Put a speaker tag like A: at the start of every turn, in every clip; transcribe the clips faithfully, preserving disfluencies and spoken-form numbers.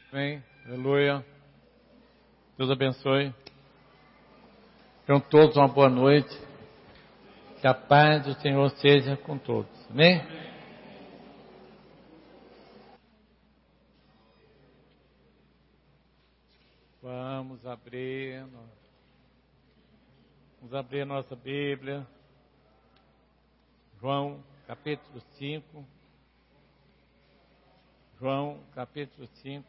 A: Amém. Aleluia. Deus abençoe. Tenham todos uma boa noite. Que a paz do Senhor seja com todos. Amém? Vamos abrir. Vamos abrir a nossa Bíblia. João, capítulo cinco. João, capítulo cinco.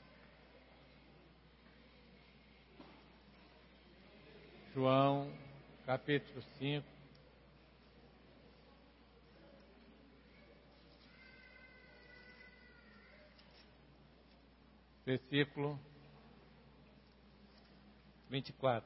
A: João, capítulo cinco. Versículo vinte e quatro.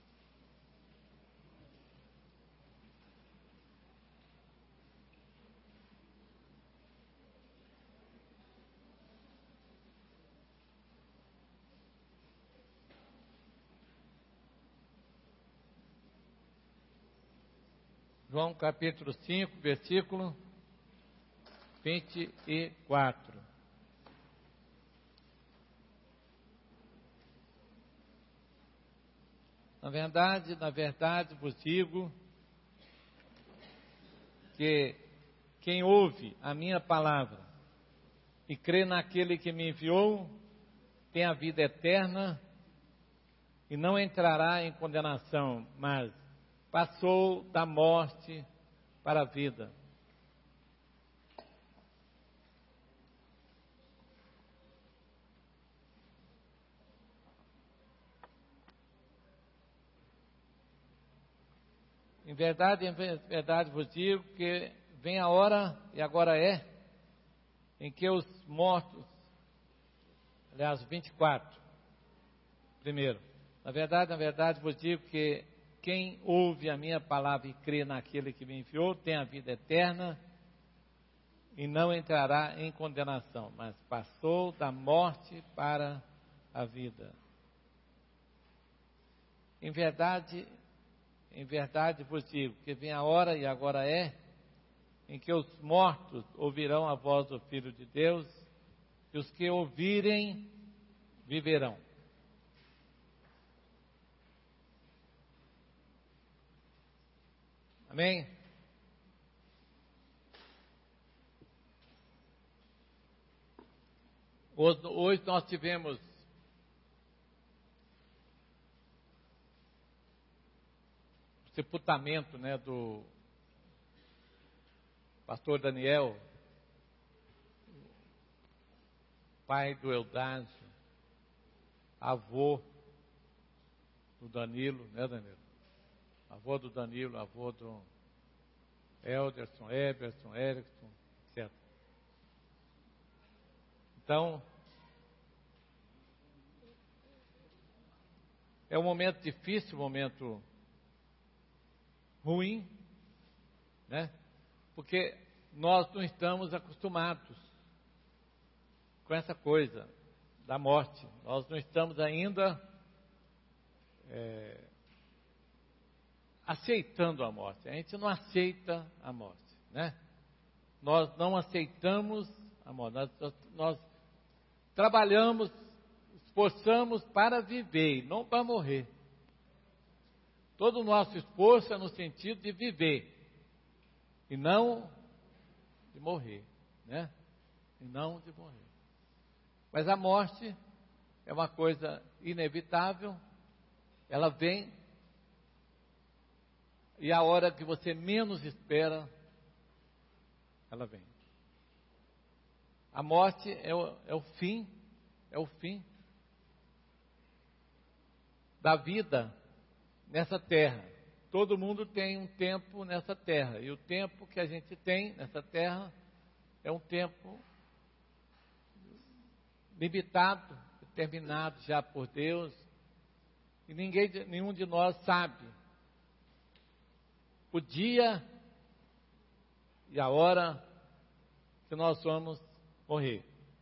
A: João capítulo cinco, versículo vinte e quatro. Na verdade, na verdade vos digo que quem ouve a minha palavra e crê naquele que me enviou, tem a vida eterna e não entrará em condenação, mas passou da morte para a vida. Em verdade, em verdade vos digo que vem a hora, e agora é, em que os mortos, aliás, vinte e quatro, primeiro, na verdade, na verdade vos digo que quem ouve a minha palavra e crê naquele que me enviou, tem a vida eterna e não entrará em condenação, mas passou da morte para a vida. Em verdade, em verdade vos digo que vem a hora, e agora é, em que os mortos ouvirão a voz do Filho de Deus, e os que ouvirem viverão. Amém? Hoje, hoje nós tivemos o sepultamento, né, do pastor Daniel, pai do Eudásio, avô do Danilo, né, Danilo? Avô do Danilo, avô do Elderson, Eberson, Erickson, etcétera. Então, é um momento difícil, um momento ruim, né? Porque nós não estamos acostumados com essa coisa da morte. Nós não estamos ainda é, aceitando a morte. A gente não aceita a morte, né? Nós não aceitamos a morte. Nós, nós, nós trabalhamos, esforçamos para viver, não para morrer. Todo o nosso esforço é no sentido de viver e não de morrer, né? E não de morrer. Mas a morte é uma coisa inevitável, ela vem, e a hora que você menos espera, ela vem. A morte é o, é o fim, é o fim da vida nessa terra. Todo mundo tem um tempo nessa terra, e o tempo que a gente tem nessa terra é um tempo limitado, determinado já por Deus, e ninguém, nenhum de nós sabe o dia e a hora que nós vamos morrer.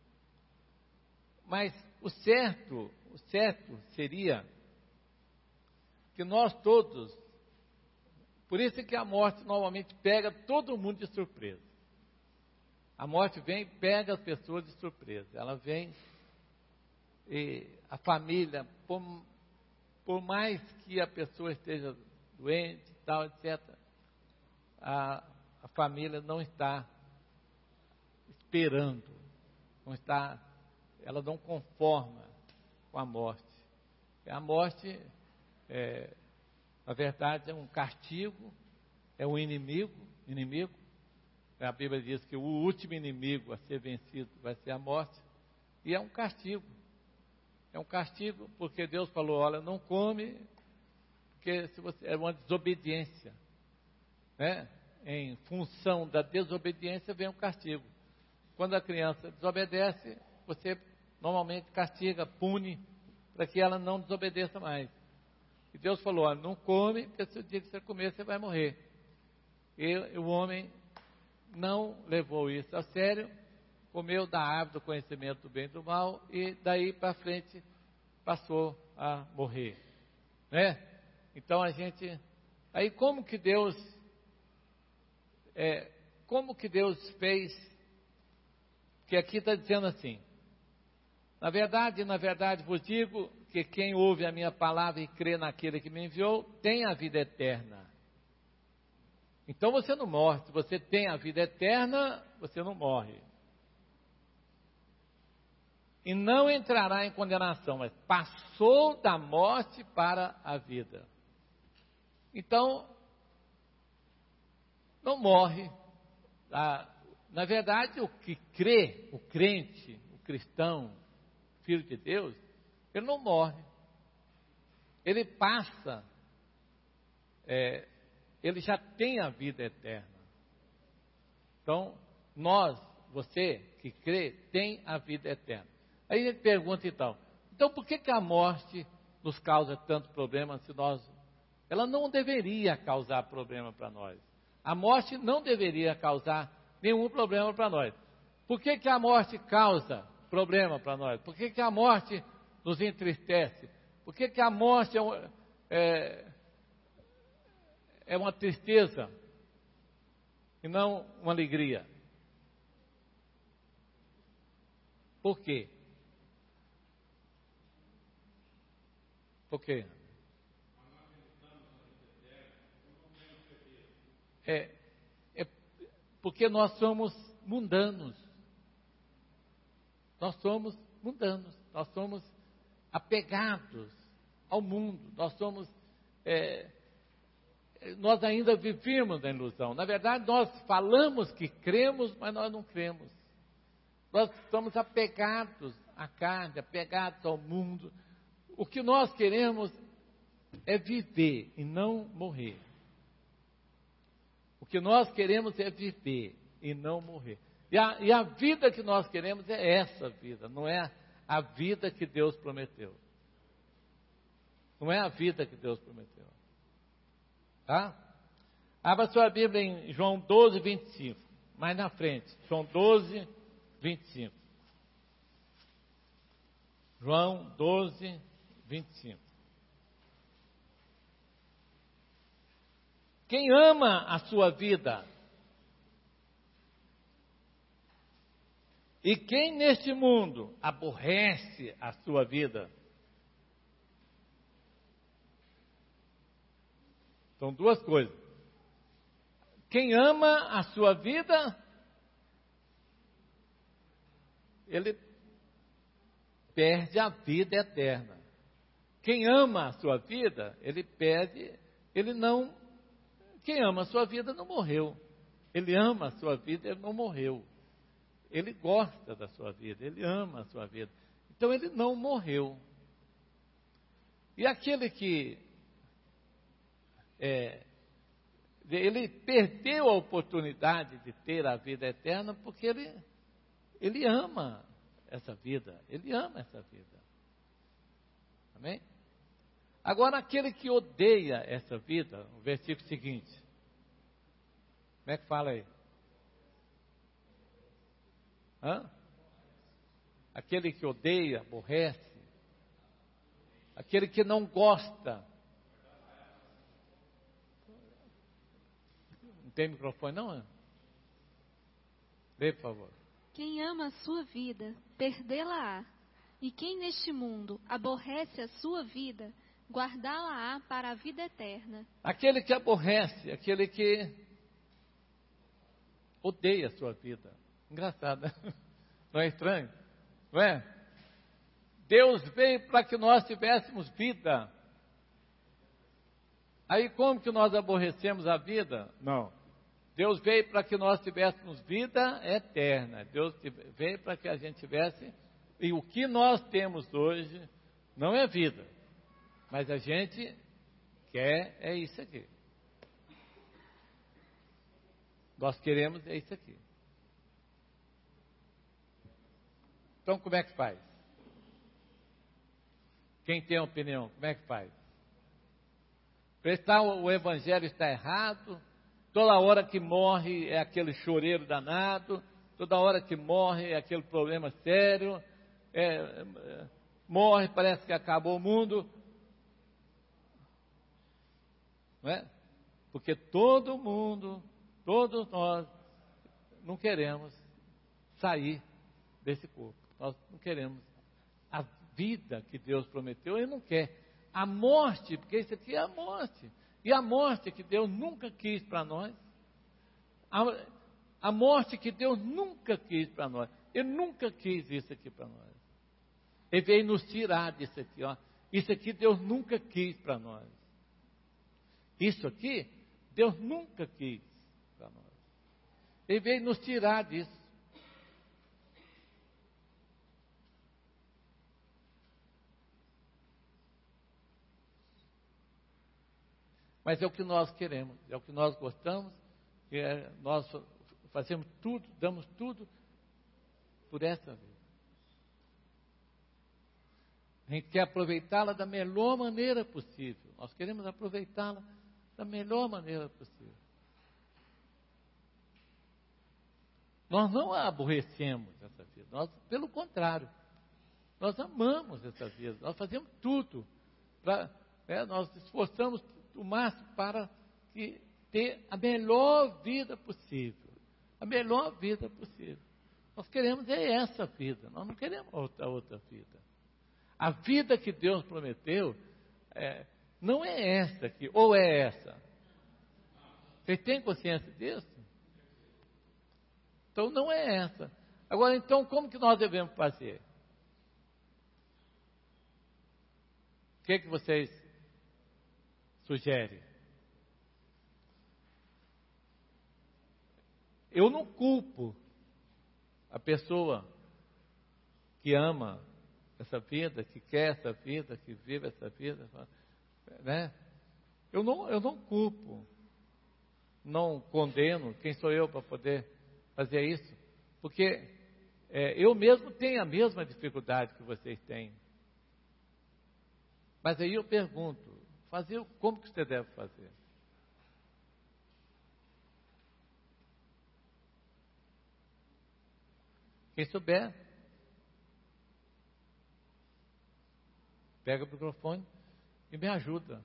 A: Mas o certo, o certo seria que nós todos, por isso que a morte normalmente pega todo mundo de surpresa. A morte vem e pega as pessoas de surpresa. Ela vem e a família, por, por mais que a pessoa esteja doente, tal, etcétera, a, a família não está esperando, não está, ela não conforma com a morte. A morte, é, na verdade, é um castigo, é um inimigo, inimigo. A Bíblia diz que o último inimigo a ser vencido vai ser a morte, e é um castigo. É um castigo porque Deus falou, olha, não come, porque se você, é uma desobediência, né? Em função da desobediência vem um castigo. Quando a criança desobedece, você normalmente castiga, pune, para que ela não desobedeça mais. E Deus falou, olha, não come, porque se o dia que você comer, você vai morrer. E o homem não levou isso a sério, comeu da árvore do conhecimento do bem e do mal, e daí para frente passou a morrer, né? Então a gente, aí como que Deus, é, como que Deus fez, que aqui está dizendo assim, na verdade, na verdade vos digo, que quem ouve a minha palavra e crê naquele que me enviou, tem a vida eterna. Então você não morre, se você tem a vida eterna, você não morre. E não entrará em condenação, mas passou da morte para a vida. Então, não morre. Ah, na verdade, o que crê, o crente, o cristão, o filho de Deus, ele não morre. Ele passa, é, ele já tem a vida eterna. Então, nós, você que crê, tem a vida eterna. Aí a gente pergunta então, então por que, que a morte nos causa tanto problema se nós... Ela não deveria causar problema para nós. A morte não deveria causar nenhum problema para nós. Por que, que a morte causa problema para nós? Por que, que a morte nos entristece? Por que, que a morte é, um, é, é uma tristeza e não uma alegria? Por quê? Por quê? É, é porque nós somos mundanos. Nós somos mundanos. Nós somos apegados ao mundo. Nós somos... É, nós ainda vivemos na ilusão. Na verdade, nós falamos que cremos, mas nós não cremos. Nós estamos apegados à carne, apegados ao mundo. O que nós queremos é viver e não morrer. O que nós queremos é viver e não morrer. E a, e a vida que nós queremos é essa vida, não é a vida que Deus prometeu. Não é a vida que Deus prometeu. Tá? Abra sua Bíblia em João doze, vinte e cinco. Mais na frente. João doze, vinte e cinco. João doze, vinte e cinco. Quem ama a sua vida e quem neste mundo aborrece a sua vida. São duas coisas. Quem ama a sua vida, ele perde a vida eterna. Quem ama a sua vida, ele perde, ele não... Quem ama a sua vida não morreu. Ele ama a sua vida, ele não morreu. Ele gosta da sua vida, ele ama a sua vida. Então ele não morreu. E aquele que é, ele perdeu a oportunidade de ter a vida eterna porque ele, ele ama essa vida. Ele ama essa vida. Amém? Agora, aquele que odeia essa vida, o versículo seguinte. Como é que fala aí? Hã? Aquele que odeia, aborrece. Aquele que não gosta. Não tem microfone não? Lê, por favor.
B: Quem ama a sua vida, perdê-la-á. E quem neste mundo aborrece a sua vida, guardá-la-á para a vida eterna.
A: Aquele que aborrece, aquele que odeia a sua vida. Engraçado, né? Não é estranho? Não é? Deus veio para que nós tivéssemos vida. Aí como que nós aborrecemos a vida? Não. Deus veio para que nós tivéssemos vida eterna. Deus veio para que a gente tivesse... E o que nós temos hoje não é vida. Mas a gente quer é isso aqui. Nós queremos é isso aqui. Então como é que faz? Quem tem opinião, como é que faz? Prestar o evangelho está errado. Toda hora que morre é aquele choreiro danado. Toda hora que morre é aquele problema sério. É, é, morre, parece que acabou o mundo. Não é? Porque todo mundo, todos nós, não queremos sair desse corpo. Nós não queremos a vida que Deus prometeu, Ele não quer. A morte, porque isso aqui é a morte. E a morte que Deus nunca quis para nós. A, a morte que Deus nunca quis para nós. Ele nunca quis isso aqui para nós. Ele veio nos tirar disso aqui, ó. Isso aqui Deus nunca quis para nós. Isso aqui Deus nunca quis para nós. Ele veio nos tirar disso. Mas é o que nós queremos, é o que nós gostamos, é, nós fazemos tudo, damos tudo por essa vida. A gente quer aproveitá-la da melhor maneira possível. Nós queremos aproveitá-la da melhor maneira possível. Nós não a aborrecemos essa vida, nós, pelo contrário, nós amamos essa vida, nós fazemos tudo, pra, é, nós esforçamos o máximo para que, ter a melhor vida possível, a melhor vida possível. Nós queremos é essa vida, nós não queremos outra, outra vida. A vida que Deus prometeu é, não é essa aqui, ou é essa? Vocês têm consciência disso? Então não é essa. Agora, então, como que nós devemos fazer? O que, que vocês sugerem? Eu não culpo a pessoa que ama essa vida, que quer essa vida, que vive essa vida, né? Eu não, eu não culpo, não condeno. Quem sou eu para poder fazer isso? Porque é, eu mesmo tenho a mesma dificuldade que vocês têm. Mas aí eu pergunto, fazer como que você deve fazer? Quem souber, pega o microfone e me ajuda.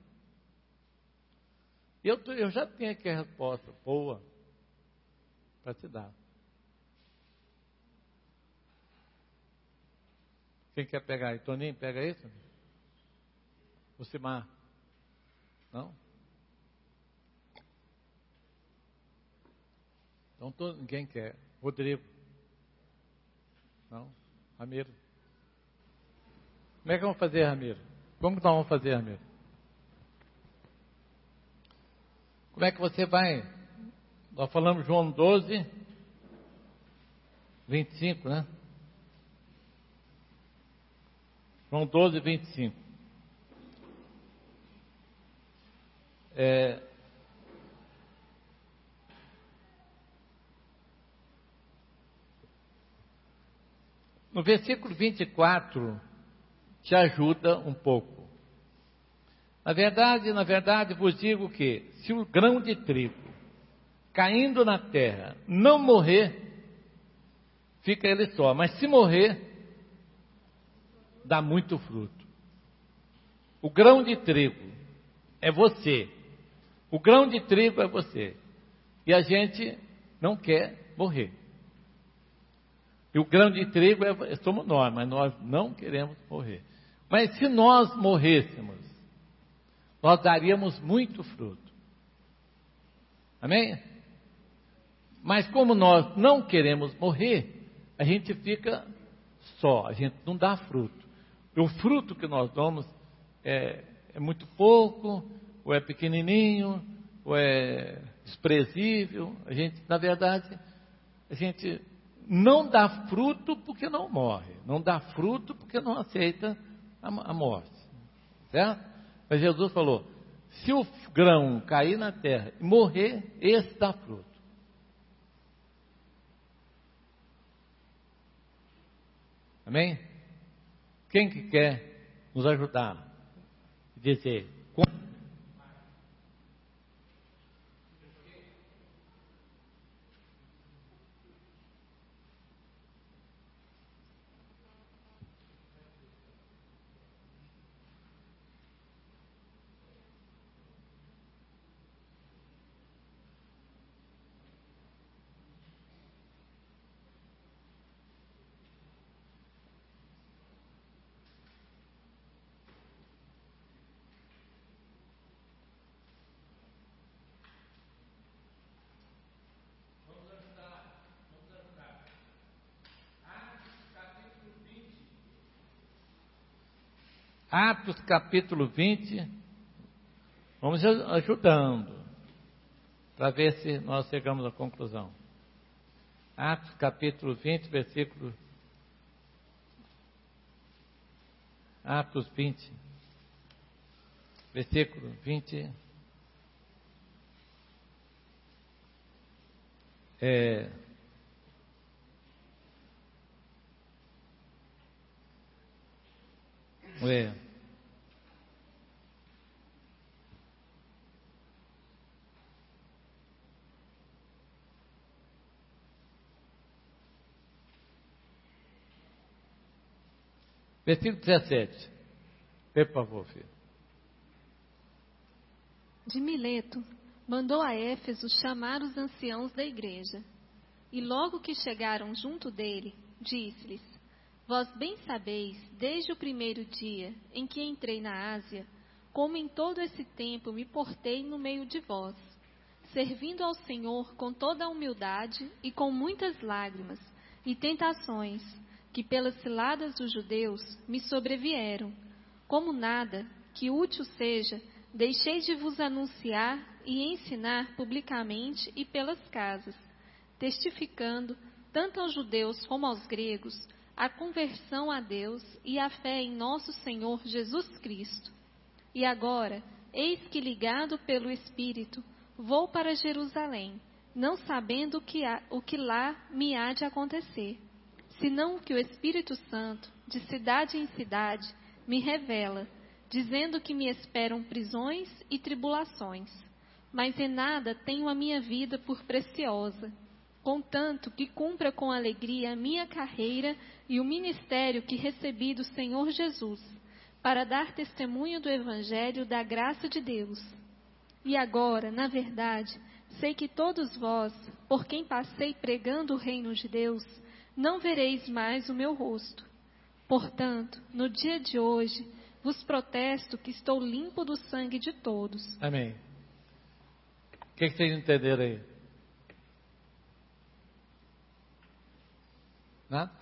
A: Eu, eu já tenho aqui a resposta boa para te dar. Quem quer pegar aí? Toninho, pega isso? Lucimar? Não? Então todo, ninguém quer. Rodrigo? Não? Ramiro? Como é que vamos fazer, Ramiro? Como que nós vamos fazer, Ramiro? Como é que você vai? Nós falamos João doze, vinte e cinco, né? João doze, vinte e cinco. É, no versículo vinte e quatro, te ajuda um pouco. Na verdade, na verdade, vos digo que, se o grão de trigo, caindo na terra, não morrer, fica ele só. Mas se morrer, dá muito fruto. O grão de trigo é você. O grão de trigo é você. E a gente não quer morrer. E o grão de trigo é, somos nós, mas nós não queremos morrer. Mas se nós morrêssemos, nós daríamos muito fruto. Amém? Mas como nós não queremos morrer, a gente fica só, a gente não dá fruto. E o fruto que nós damos é, é muito pouco, ou é pequenininho, ou é desprezível. A gente, na verdade, a gente não dá fruto porque não morre, não dá fruto porque não aceita a, a morte, certo? Mas Jesus falou, se o grão cair na terra e morrer, esse dá fruto. Amém? Quem que quer nos ajudar? Dizer, Atos capítulo vinte, vamos ajudando, para ver se nós chegamos à conclusão. Atos capítulo vinte, versículo... Atos vinte, versículo vinte... É... É... Versículo dezessete. Por favor, filho.
B: De Mileto, mandou a Éfeso chamar os anciãos da igreja. E logo que chegaram junto dele, disse-lhes: Vós bem sabeis, desde o primeiro dia em que entrei na Ásia, como em todo esse tempo me portei no meio de vós, servindo ao Senhor com toda a humildade e com muitas lágrimas e tentações, que pelas ciladas dos judeus me sobrevieram. Como nada que útil seja, deixei de vos anunciar e ensinar publicamente e pelas casas, testificando, tanto aos judeus como aos gregos, a conversão a Deus e a fé em nosso Senhor Jesus Cristo. E agora, eis que ligado pelo Espírito, vou para Jerusalém, não sabendo o que, há, o que lá me há de acontecer, senão que o Espírito Santo, de cidade em cidade, me revela, dizendo que me esperam prisões e tribulações. Mas em nada tenho a minha vida por preciosa, contanto que cumpra com alegria a minha carreira e o ministério que recebi do Senhor Jesus, para dar testemunho do Evangelho da graça de Deus. E agora, na verdade, sei que todos vós, por quem passei pregando o reino de Deus, não vereis mais o meu rosto. Portanto, no dia de hoje, vos protesto que estou limpo do sangue de todos.
A: Amém. O que, que vocês entenderam aí? Nada?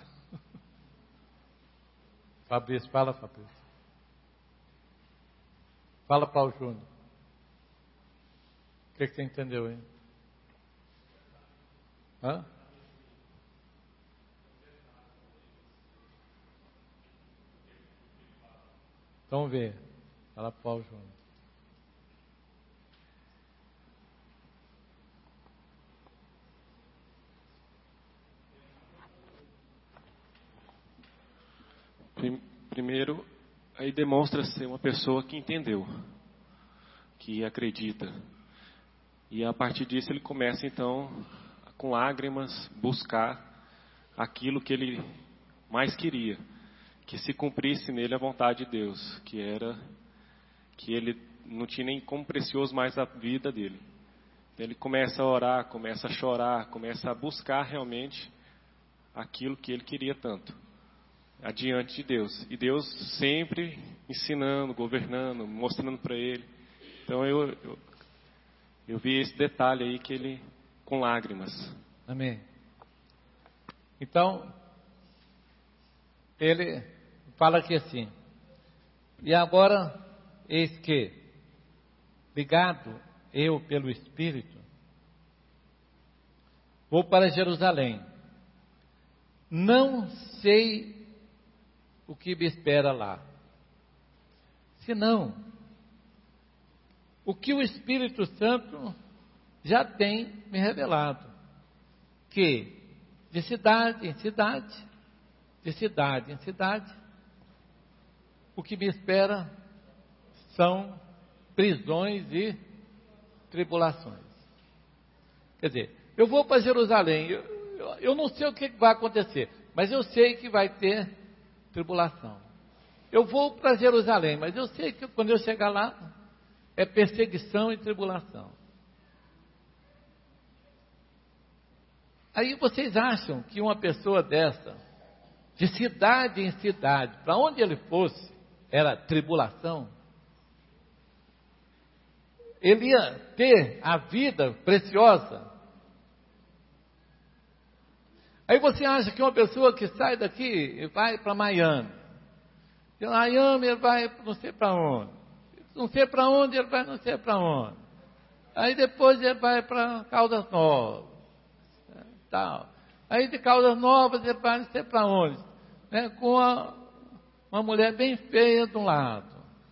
A: Fabrício, fala, Fabrício. Fala para o Júnior. O que, que você entendeu aí? Hã? Então vê. Fala para o Júnior.
C: Primeiro, aí demonstra ser uma pessoa que entendeu, que acredita. E a partir disso ele começa então, com lágrimas, buscar aquilo que ele mais queria, que se cumprisse nele a vontade de Deus, que era que ele não tinha nem como precioso mais a vida dele. Então ele começa a orar, começa a chorar, começa a buscar realmente aquilo que ele queria tanto, adiante de Deus. E Deus sempre ensinando, governando, mostrando para ele. Então eu, eu, eu vi esse detalhe aí que ele, com lágrimas.
A: Amém. Então, ele fala aqui assim: e agora, eis que, ligado eu pelo Espírito, vou para Jerusalém. Não sei o que me espera lá, senão o que o Espírito Santo já tem me revelado, que de cidade em cidade, de cidade em cidade, o que me espera são prisões e tribulações. Quer dizer, eu vou para Jerusalém, eu, eu, eu não sei o que vai acontecer, mas eu sei que vai ter tribulação. Eu vou para Jerusalém, mas eu sei que quando eu chegar lá, é perseguição e tribulação. Aí vocês acham que uma pessoa dessa, de cidade em cidade, para onde ele fosse, era tribulação? Ele ia ter a vida preciosa? Aí você acha que uma pessoa que sai daqui e vai para Miami, de Miami ele vai não sei para onde, não sei para onde ele vai não sei para onde, aí depois ele vai para Caldas Novas, tal. Aí de Caldas Novas ele vai não sei para onde, né, com a, uma mulher bem feia de um lado,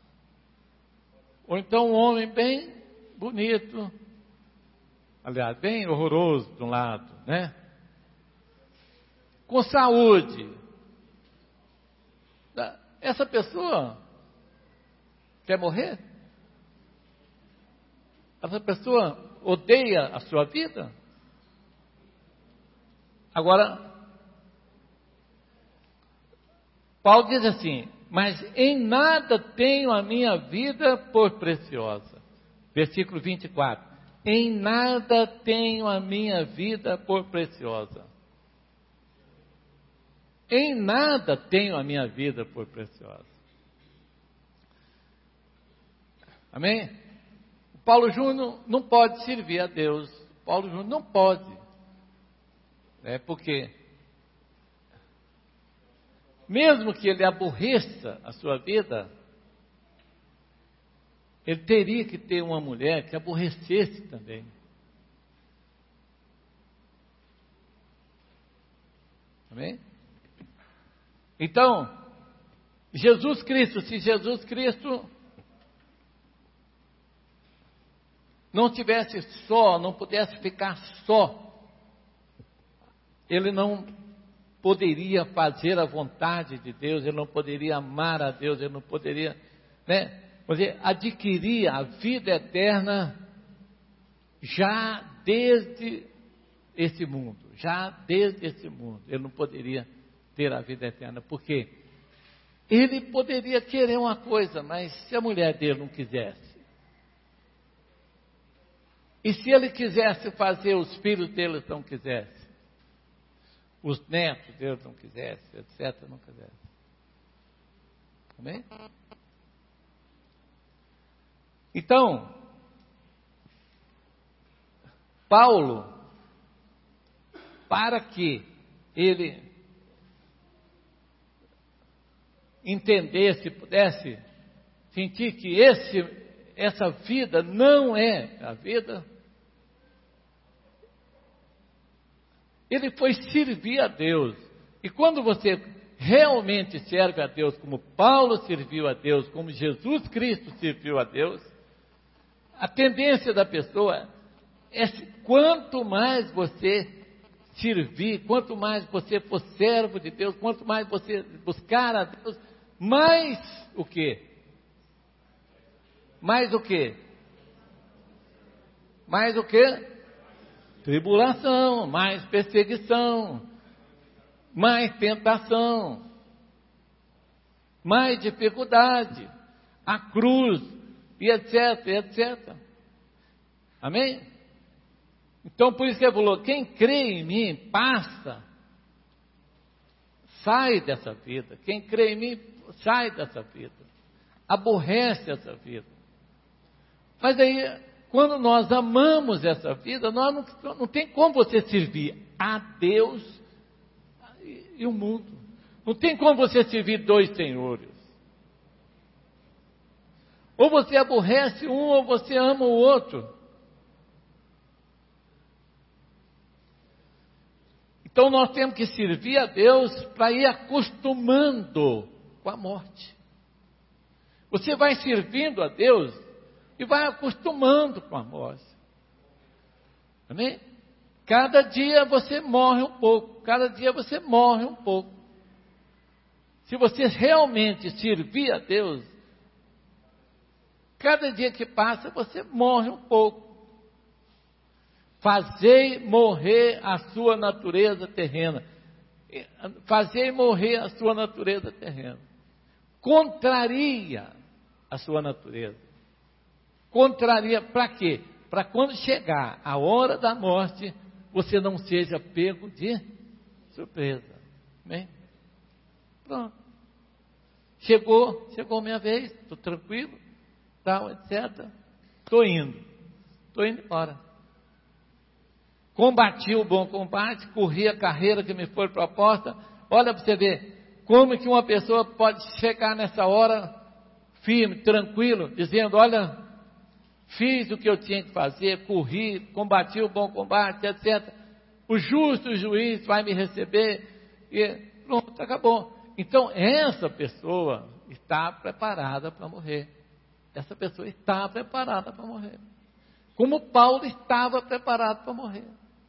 A: ou então um homem bem bonito, aliás, bem horroroso de um lado, né? Com saúde. Essa pessoa quer morrer? Essa pessoa odeia a sua vida? Agora, Paulo diz assim: mas em nada tenho a minha vida por preciosa. Versículo vinte e quatro. Em nada tenho a minha vida por preciosa. Em nada tenho a minha vida por preciosa. Amém? O Paulo Júnior não pode servir a Deus. O Paulo Júnior não pode. É porque, mesmo que ele aborreça a sua vida, ele teria que ter uma mulher que aborrecesse também. Amém? Então, Jesus Cristo, se Jesus Cristo não tivesse só, não pudesse ficar só, ele não poderia fazer a vontade de Deus, ele não poderia amar a Deus, ele não poderia, né, dizer, adquirir a vida eterna já desde esse mundo, já desde esse mundo, ele não poderia ter a vida eterna, porque ele poderia querer uma coisa, mas se a mulher dele não quisesse, e se ele quisesse fazer, os filhos dele não quisessem, os netos dele não quisessem, etcétera, não quisessem. Amém? Então, Paulo, para que ele entendesse, pudesse sentir que esse, essa vida não é a vida, ele foi servir a Deus. E quando você realmente serve a Deus, como Paulo serviu a Deus, como Jesus Cristo serviu a Deus, a tendência da pessoa é, quanto mais você servir, quanto mais você for servo de Deus, quanto mais você buscar a Deus, mais o quê? Mais o quê? Mais o quê? Tribulação, mais perseguição, mais tentação, mais dificuldade, a cruz, e etc, etcétera. Amém? Então, por isso que ele falou, quem crê em mim, passa sai dessa vida. Quem crê em mim, sai dessa vida. Aborrece essa vida. Mas aí, quando nós amamos essa vida, nós não, não tem como você servir a Deus e, e o mundo. Não tem como você servir dois senhores. Ou você aborrece um, ou você ama o outro. Então nós temos que servir a Deus para ir acostumando com a morte. Você vai servindo a Deus e vai acostumando com a morte. Amém? Cada dia você morre um pouco, cada dia você morre um pouco. Se você realmente servir a Deus, cada dia que passa você morre um pouco. Fazei morrer a sua natureza terrena. Fazei morrer a sua natureza terrena. Contraria a sua natureza. Contraria para quê? Para quando chegar a hora da morte, você não seja pego de surpresa. Amém? Pronto. Chegou, chegou a minha vez, estou tranquilo, tal, etcétera. Estou indo. Estou indo embora. Combati o bom combate, corri a carreira que me foi proposta. Olha para você ver, como que uma pessoa pode chegar nessa hora firme, tranquilo, dizendo, olha, fiz o que eu tinha que fazer, corri, combati o bom combate, etcétera. O justo juiz vai me receber, e pronto, acabou. Então, essa pessoa está preparada para morrer. Essa pessoa está preparada para morrer. Como Paulo estava preparado para morrer.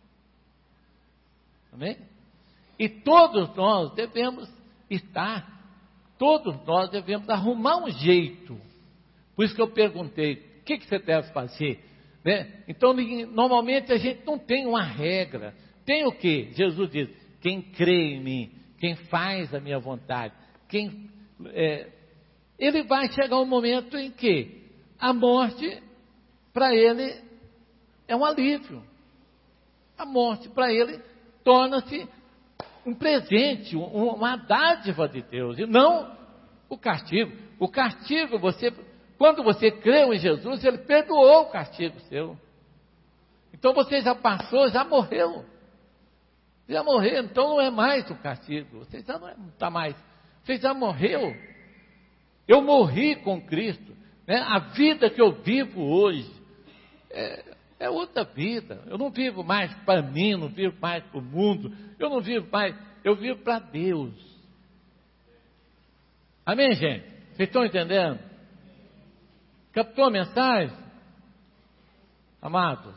A: Amém? E todos nós devemos estar, todos nós devemos arrumar um jeito. Por isso que eu perguntei, o que, que você deve fazer? Né? Então, normalmente a gente não tem uma regra. Tem o quê? Jesus diz, quem crê em mim, quem faz a minha vontade, quem, é, ele vai chegar um momento em que a morte, para ele, é um alívio. A morte, para ele, torna-se um presente, um, uma dádiva de Deus, e não o castigo. O castigo, você, quando você creu em Jesus, Ele perdoou o castigo seu. Então você já passou, já morreu. Já morreu, então não é mais o castigo. Você já não está mais. Você já morreu. Eu morri com Cristo. Né? A vida que eu vivo hoje é, é outra vida. Eu não vivo mais para mim, não vivo mais para o mundo. Eu não vivo mais, eu vivo para Deus. Amém, gente? Vocês estão entendendo? Captou a mensagem? Amados?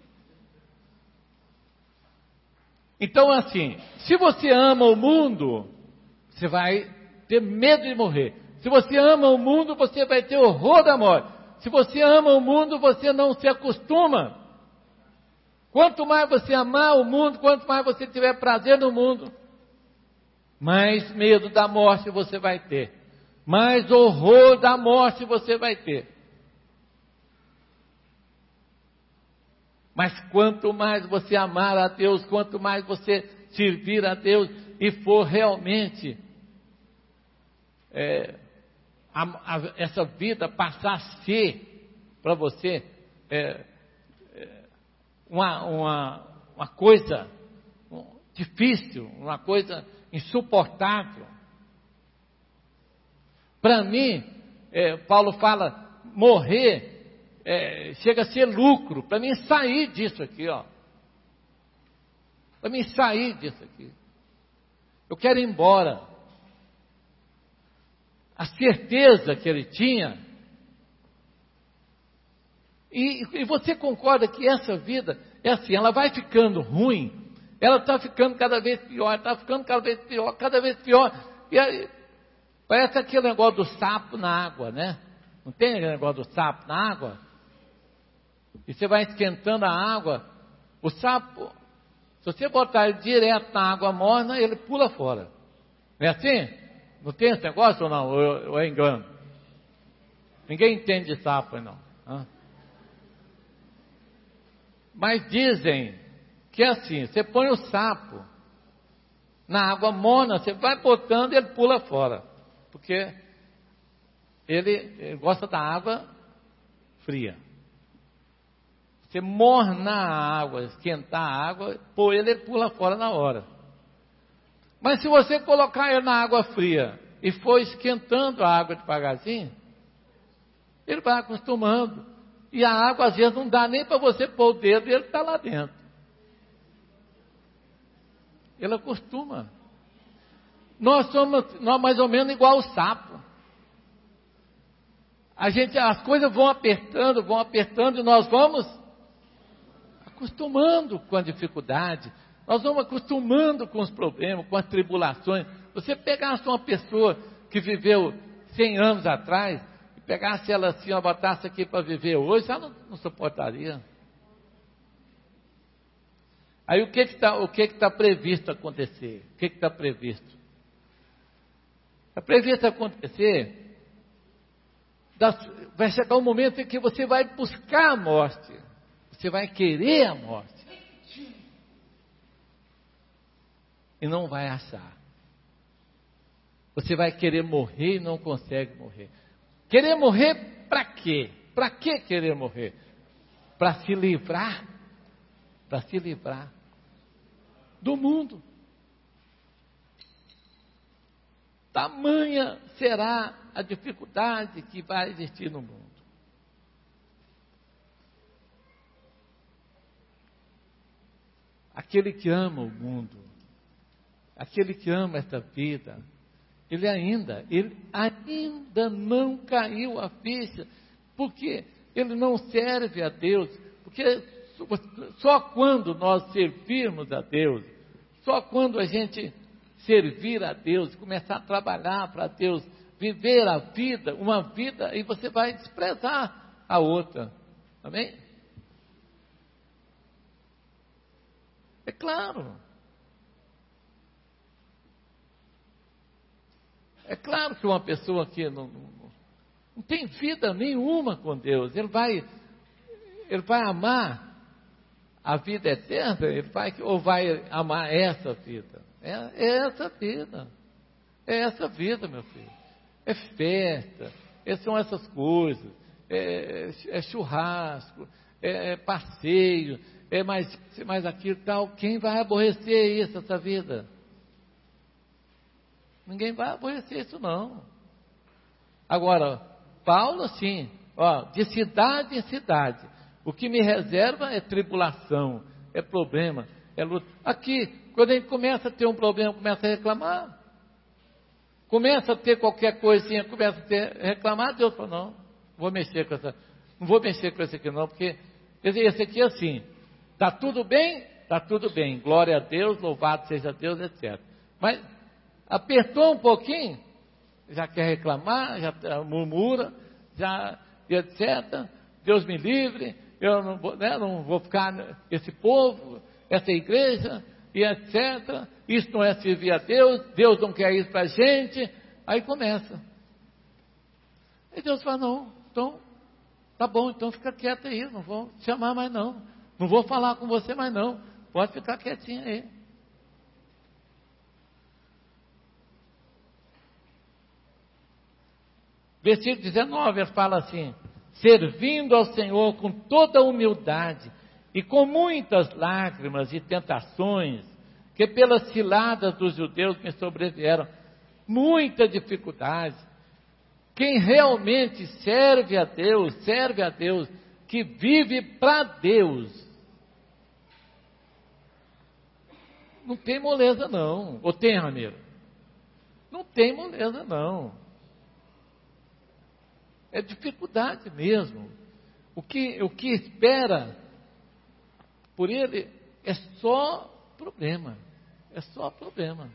A: Então, assim, se você ama o mundo, você vai ter medo de morrer. Se você ama o mundo, você vai ter horror da morte. Se você ama o mundo, você não se acostuma. Quanto mais você amar o mundo, quanto mais você tiver prazer no mundo, mais medo da morte você vai ter. Mais horror da morte você vai ter. Mas quanto mais você amar a Deus, quanto mais você servir a Deus e for realmente é, a, a, essa vida passar a ser para você é, é, uma, uma, uma coisa difícil, uma coisa insuportável. Para mim, é, Paulo fala, morrer É, chega a ser lucro, para mim sair disso aqui, ó. Para mim sair disso aqui. Eu quero ir embora. A certeza que ele tinha. E, e você concorda que essa vida é assim, ela vai ficando ruim, ela está ficando cada vez pior, está ficando cada vez pior, cada vez pior. E aí, parece aquele negócio do sapo na água, né? Não tem aquele negócio do sapo na água? E você vai esquentando a água, o sapo, se você botar ele direto na água morna, ele pula fora. Não é assim? Não tem esse negócio ou não? Ou, ou é engano? Ninguém entende de sapo, não. Hã? Mas dizem que é assim, você põe o sapo Na água morna, você vai botando e ele pula fora. Porque ele, ele gosta da água fria. Você mornar a água, esquentar a água, pô, ele, ele pula fora na hora. Mas se você colocar ele na água fria e for esquentando a água devagarzinho, ele vai acostumando. E a água às vezes não dá nem para você pôr o dedo e ele está lá dentro. Ele acostuma. Nós somos nós mais ou menos igual o sapo. A gente, as coisas vão apertando, vão apertando e nós vamos acostumando com a dificuldade. Nós vamos acostumando com os problemas, com as tribulações. Você pegasse uma pessoa que viveu cem anos atrás, e pegasse ela assim, ó, botasse aqui para viver hoje, ela não, não suportaria. Aí o que está o que está previsto acontecer? O que está previsto? Está previsto acontecer, vai chegar um momento em que você vai buscar a morte, você vai querer a morte, e não vai achar. Você vai querer morrer e não consegue morrer. Querer morrer para quê? Para que querer morrer? Para se livrar, para se livrar do mundo. Tamanha será a dificuldade que vai existir no mundo. Aquele que ama o mundo, aquele que ama esta vida, ele ainda, ele ainda não caiu a ficha, porque ele não serve a Deus, porque só quando nós servirmos a Deus, só quando a gente servir a Deus, começar a trabalhar para Deus, viver a vida, uma vida, e você vai desprezar a outra. Amém? É claro. É claro que uma pessoa que não, não, não tem vida nenhuma com Deus, ele vai, ele vai amar a vida eterna, ele vai, ou vai amar essa vida? É, é essa vida. É essa vida, meu filho. É festa, é, são essas coisas, é, é churrasco, é, é passeio, é mais, mais aquilo e tal. Quem vai aborrecer isso, essa vida? Ninguém vai aborrecer isso, não. Agora, Paulo, sim, ó, de cidade em cidade, o que me reserva é tribulação, é problema, é luta. Aqui, quando a gente começa a ter um problema, começa a reclamar, começa a ter qualquer coisinha, começa a ter, reclamar, Deus fala, não, vou mexer com essa, não vou mexer com esse aqui não, porque esse aqui é assim, está tudo bem, está tudo bem, glória a Deus, louvado seja Deus, etcétera. Mas apertou um pouquinho, já quer reclamar, já murmura, já, etcétera. Deus me livre, eu não vou, né, não vou ficar, esse povo, essa igreja, e etcétera. Isso não é servir a Deus, Deus não quer isso para a gente. Aí começa. E Deus fala, não, então, tá bom, então fica quieto aí, não vou chamar mais não, não vou falar com você mais não, pode ficar quietinho aí. Versículo dezenove, ele fala assim, servindo ao Senhor com toda humildade e com muitas lágrimas e tentações, que pelas ciladas dos judeus me sobrevieram, muita dificuldade. Quem realmente serve a Deus, serve a Deus, que vive para Deus, não tem moleza não, ou tem, Ramiro? Não tem moleza não. É dificuldade mesmo. O que, o que espera por ele é só problema. É só problema.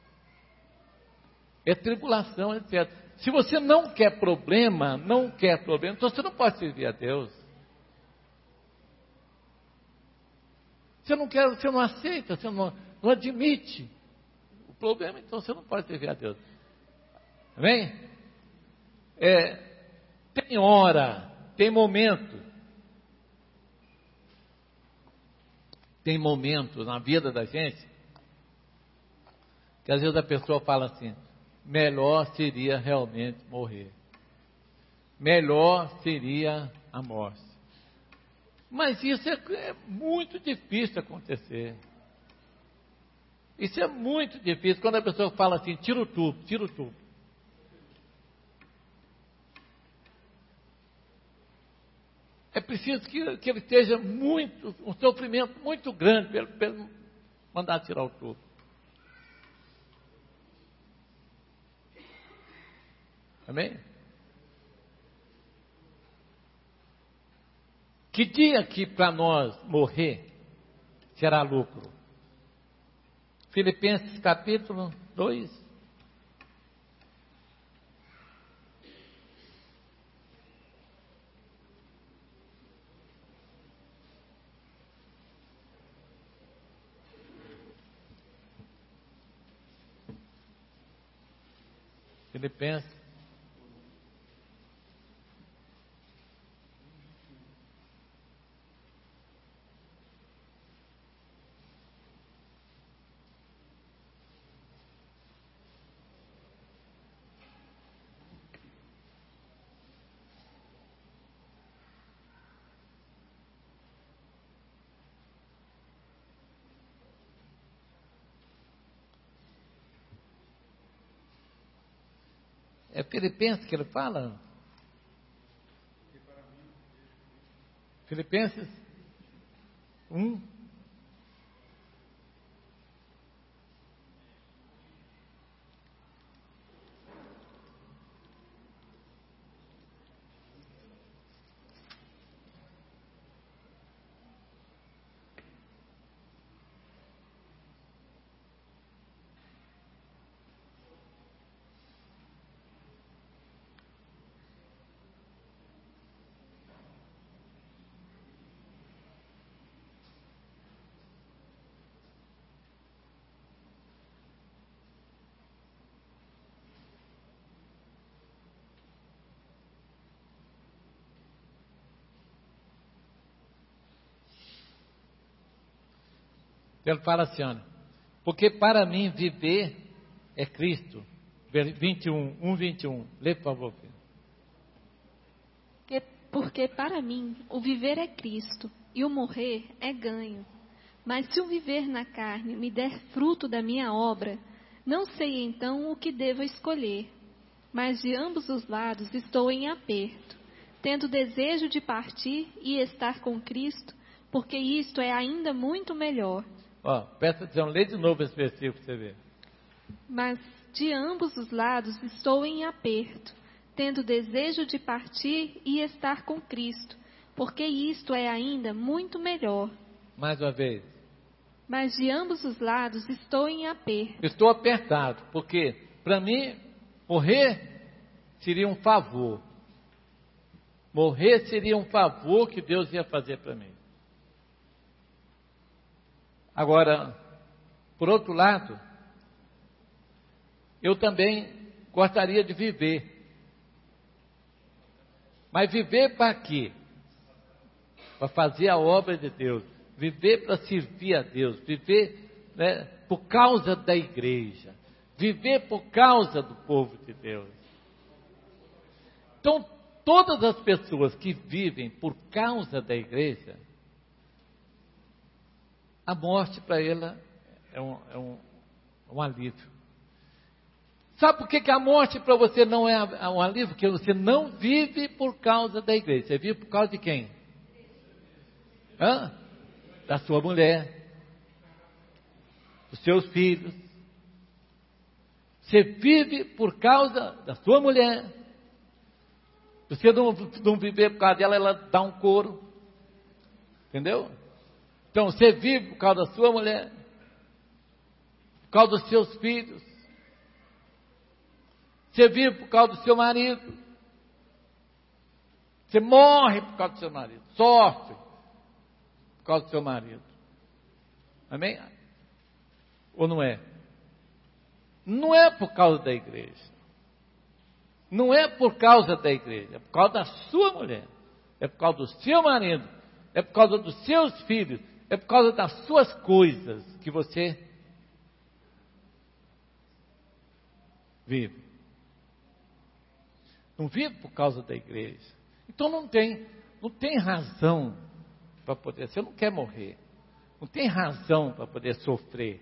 A: É tribulação, etcétera. Se você não quer problema, não quer problema, então você não pode servir a Deus. Você não quer, você não aceita, você não, não admite o problema, então você não pode servir a Deus. Amém? É... Tem hora, tem momento, tem momento na vida da gente Que às vezes a pessoa fala assim, melhor seria realmente morrer. Melhor seria a morte. Mas isso é, é muito difícil acontecer. Isso é muito difícil. Quando a pessoa fala assim, tira o tubo, tira o tubo. É preciso que, que ele esteja muito, um sofrimento muito grande para ele, para ele mandar tirar o tubo. Amém? Que dia que para nós morrer será lucro? Filipenses capítulo dois. Filipenses É Filipenses que ele fala? Filipenses um. Ele fala assim, olha, porque para mim viver é Cristo. vinte e um, um, vinte e um. Lê, por favor, filho.
B: Porque para mim o viver é Cristo e o morrer é ganho. Mas se o viver na carne me der fruto da minha obra, não sei então o que devo escolher. Mas de ambos os lados estou em aperto, tendo desejo de partir e estar com Cristo, porque isto é ainda muito melhor.
A: Ó, presta atenção, lê de novo esse versículo para você ver.
B: Mas de ambos os lados estou em aperto, tendo desejo de partir e estar com Cristo, porque isto é ainda muito melhor.
A: Mais uma vez.
B: Mas de ambos os lados estou em aperto.
A: Estou apertado, porque para mim morrer seria um favor. Morrer seria um favor que Deus ia fazer para mim. Agora, por outro lado, eu também gostaria de viver. Mas viver para quê? Para fazer a obra de Deus. Viver para servir a Deus. Viver, né, por causa da igreja. Viver por causa do povo de Deus. Então, todas as pessoas que vivem por causa da igreja, a morte para ela é um, é um, um alívio. Sabe por que, que a morte para você não é um alívio? Porque você não vive por causa da igreja. Você vive por causa de quem? Hã? Da sua mulher. Dos seus filhos. Você vive por causa da sua mulher. Se você não, não viver por causa dela, ela dá um couro. Entendeu? Então você vive por causa da sua mulher. Por causa dos seus filhos. Você vive por causa do seu marido. Você morre por causa do seu marido. Sofre por causa do seu marido. Amém? Ou não é? Não é por causa da igreja. Não é por causa da igreja. É por causa da sua mulher. É por causa do seu marido. É por causa dos seus filhos. É por causa das suas coisas que você vive. Não vive por causa da igreja. Então não tem, não tem razão para poder, você não quer morrer. Não tem razão para poder sofrer.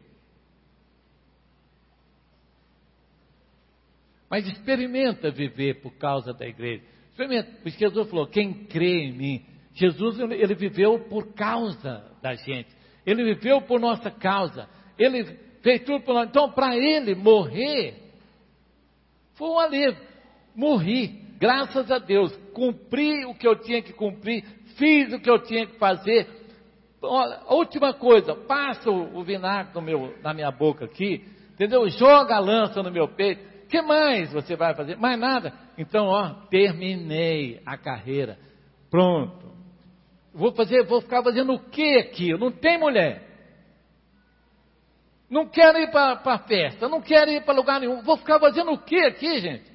A: Mas experimenta viver por causa da igreja. Experimenta, porque Jesus falou, quem crê em mim, Jesus ele viveu por causa da gente. Ele viveu por nossa causa. Ele fez tudo por nós. Então, para ele morrer, foi um alívio. Morri, graças a Deus. Cumpri o que eu tinha que cumprir. Fiz o que eu tinha que fazer. Olha, a última coisa, passa o, o vinagre no meu, na minha boca aqui, entendeu? Joga a lança no meu peito. O que mais você vai fazer? Mais nada. Então, ó, terminei a carreira. Pronto. Vou fazer, vou ficar fazendo o que aqui? Não tem mulher. Não quero ir para a festa, não quero ir para lugar nenhum. Vou ficar fazendo o que aqui, gente?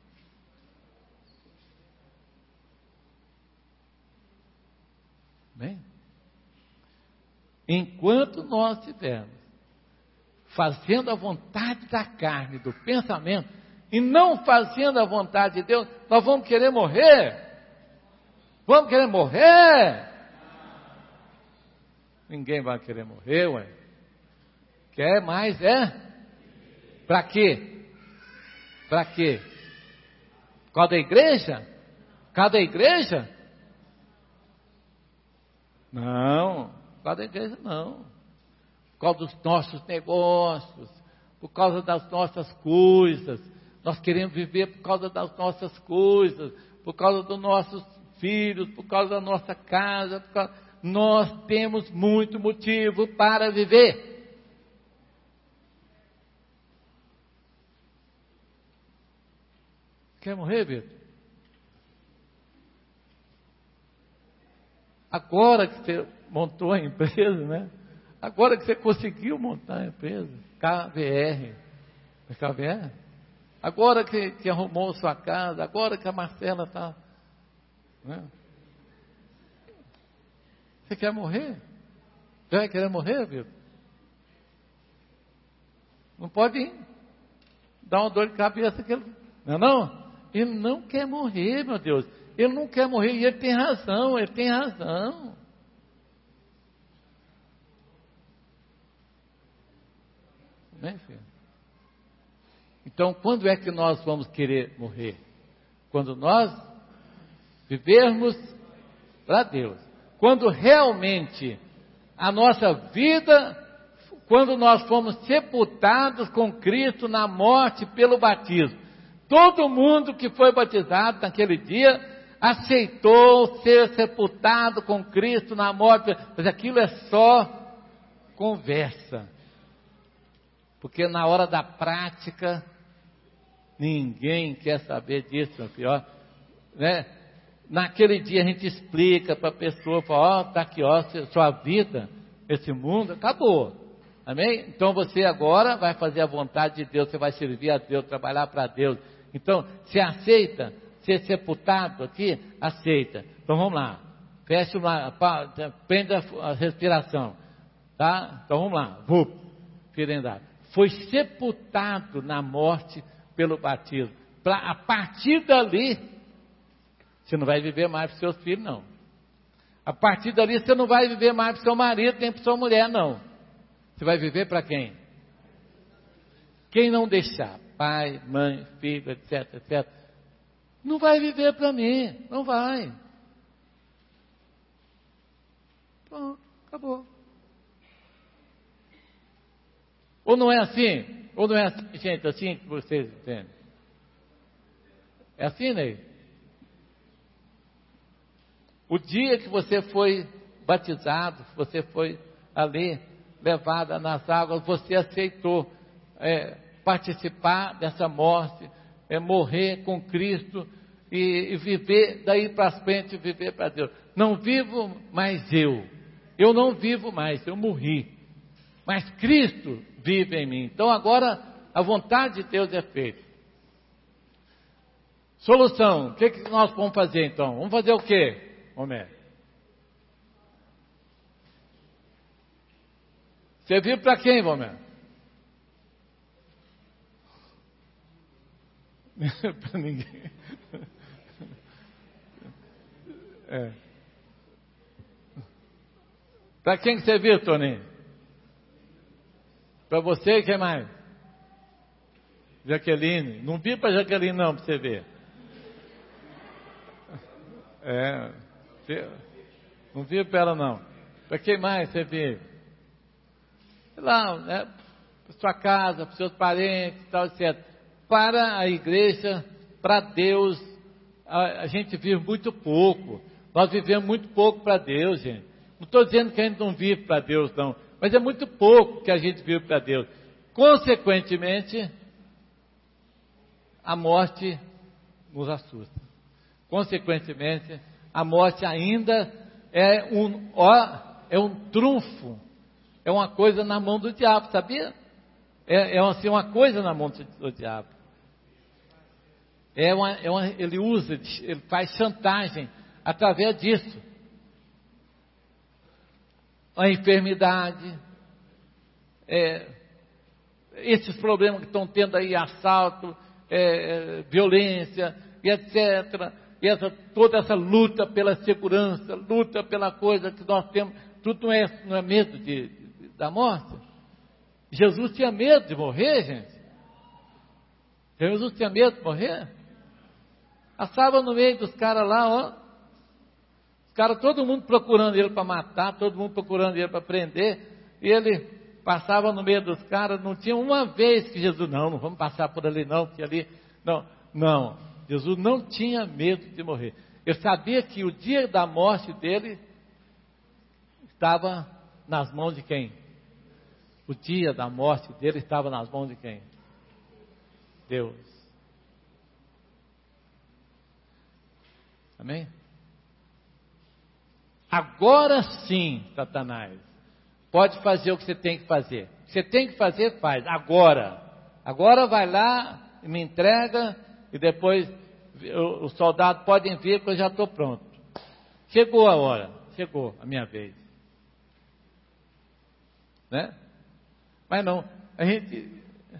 A: Bem, enquanto nós estivermos fazendo a vontade da carne, do pensamento, e não fazendo a vontade de Deus, nós vamos querer morrer. Vamos querer morrer? Ninguém vai querer morrer, ué. Quer mais, é? Para quê? Para quê? Por causa da igreja? Por causa da igreja? Não, por causa da igreja não. Por causa dos nossos negócios, por causa das nossas coisas. Nós queremos viver por causa das nossas coisas, por causa dos nossos filhos, por causa da nossa casa. Por causa... Nós temos muito motivo para viver. Quer morrer, Vitor? Agora que você montou a empresa, né? Agora que você conseguiu montar a empresa, K V R, é K V R? Agora que, que arrumou sua casa, agora que a Marcela está... Né? Você quer morrer? Você vai querer morrer, Vitor? Não pode dar uma dor de cabeça que ele... Não é não? Ele não quer morrer, meu Deus. Ele não quer morrer e ele tem razão, ele tem razão. Né, filho? Então, quando é que nós vamos querer morrer? Quando nós vivermos para Deus. Quando realmente a nossa vida, quando nós fomos sepultados com Cristo na morte pelo batismo. Todo mundo que foi batizado naquele dia aceitou ser sepultado com Cristo na morte, mas aquilo é só conversa. Porque na hora da prática, ninguém quer saber disso, meu filho. Ó, né? Naquele dia a gente explica para a pessoa, fala, ó, está aqui, ó, sua vida, esse mundo, acabou. Amém? Então você agora vai fazer a vontade de Deus, você vai servir a Deus, trabalhar para Deus. Então, você aceita ser sepultado aqui? Aceita. Então vamos lá. Fecha uma, prenda a respiração. Tá? Então vamos lá. Vup, foi sepultado na morte pelo batismo. Pra, a partir dali, você não vai viver mais para seus filhos, não. A partir dali, você não vai viver mais para seu marido, nem para sua mulher, não. Você vai viver para quem? Quem não deixar, pai, mãe, filho, etc, etcétera, não vai viver para mim, não vai. Pronto, acabou. Ou não é assim? Ou não é assim, gente, assim que vocês entendem? É assim, Ney? O dia que você foi batizado, você foi ali, levada nas águas, você aceitou é, participar dessa morte, é, morrer com Cristo e, e viver daí para frente, viver para Deus. Não vivo mais eu, eu não vivo mais, eu morri, mas Cristo vive em mim. Então agora a vontade de Deus é feita. Solução, o que, que nós vamos fazer então? Vamos fazer o quê, Homero? Você vive para quem, Romero? Para ninguém. É. Para quem que você viu, Toninho? Para você, quem mais? Jaqueline. Não vi para Jaqueline não, para você ver. É. Não vi para ela não. Para quem mais você viu? Sei lá, né? Para sua casa, para seus parentes, tal, etcétera. Para a igreja, para Deus, a, a gente vive muito pouco. Nós vivemos muito pouco para Deus, gente. Não estou dizendo que a gente não vive para Deus, não. Mas é muito pouco que a gente vive para Deus. Consequentemente, a morte nos assusta. Consequentemente, a morte ainda é um, ó, é um trunfo. É uma coisa na mão do diabo, sabia? É, é assim, uma coisa na mão do, do diabo. É uma, é uma, ele usa, ele faz chantagem através disso. A enfermidade, é, esses problemas que estão tendo aí, assalto, é, violência, e etcétera. E essa, toda essa luta pela segurança, luta pela coisa que nós temos, tudo não é, não é medo de, de, da morte. Jesus tinha medo de morrer, gente. Jesus tinha medo de morrer. Passava no meio dos caras lá, ó. Os caras, todo mundo procurando ele para matar, todo mundo procurando ele para prender. E ele passava no meio dos caras, não tinha uma vez que Jesus, não, não vamos passar por ali não, porque ali, não, não. Jesus não tinha medo de morrer. Ele sabia que o dia da morte dele estava nas mãos de quem? O dia da morte dele estava nas mãos de quem? Deus. Amém? Agora sim, Satanás, pode fazer o que você tem que fazer. O que você tem que fazer, faz. Agora. Agora vai lá e me entrega, e depois os soldados podem ver que eu já estou pronto. Chegou a hora, chegou a minha vez. Né? Mas não, a gente...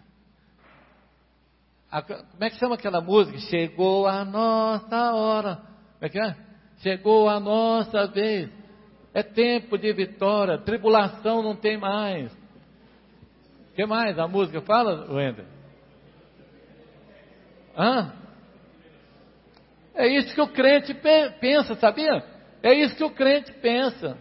A: A, como é que chama aquela música? Chegou a nossa hora. Como é que é? Chegou a nossa vez. É tempo de vitória. Tribulação não tem mais. O que mais a música fala, Wender? Hã? É isso que o crente pensa, sabia? É isso que o crente pensa.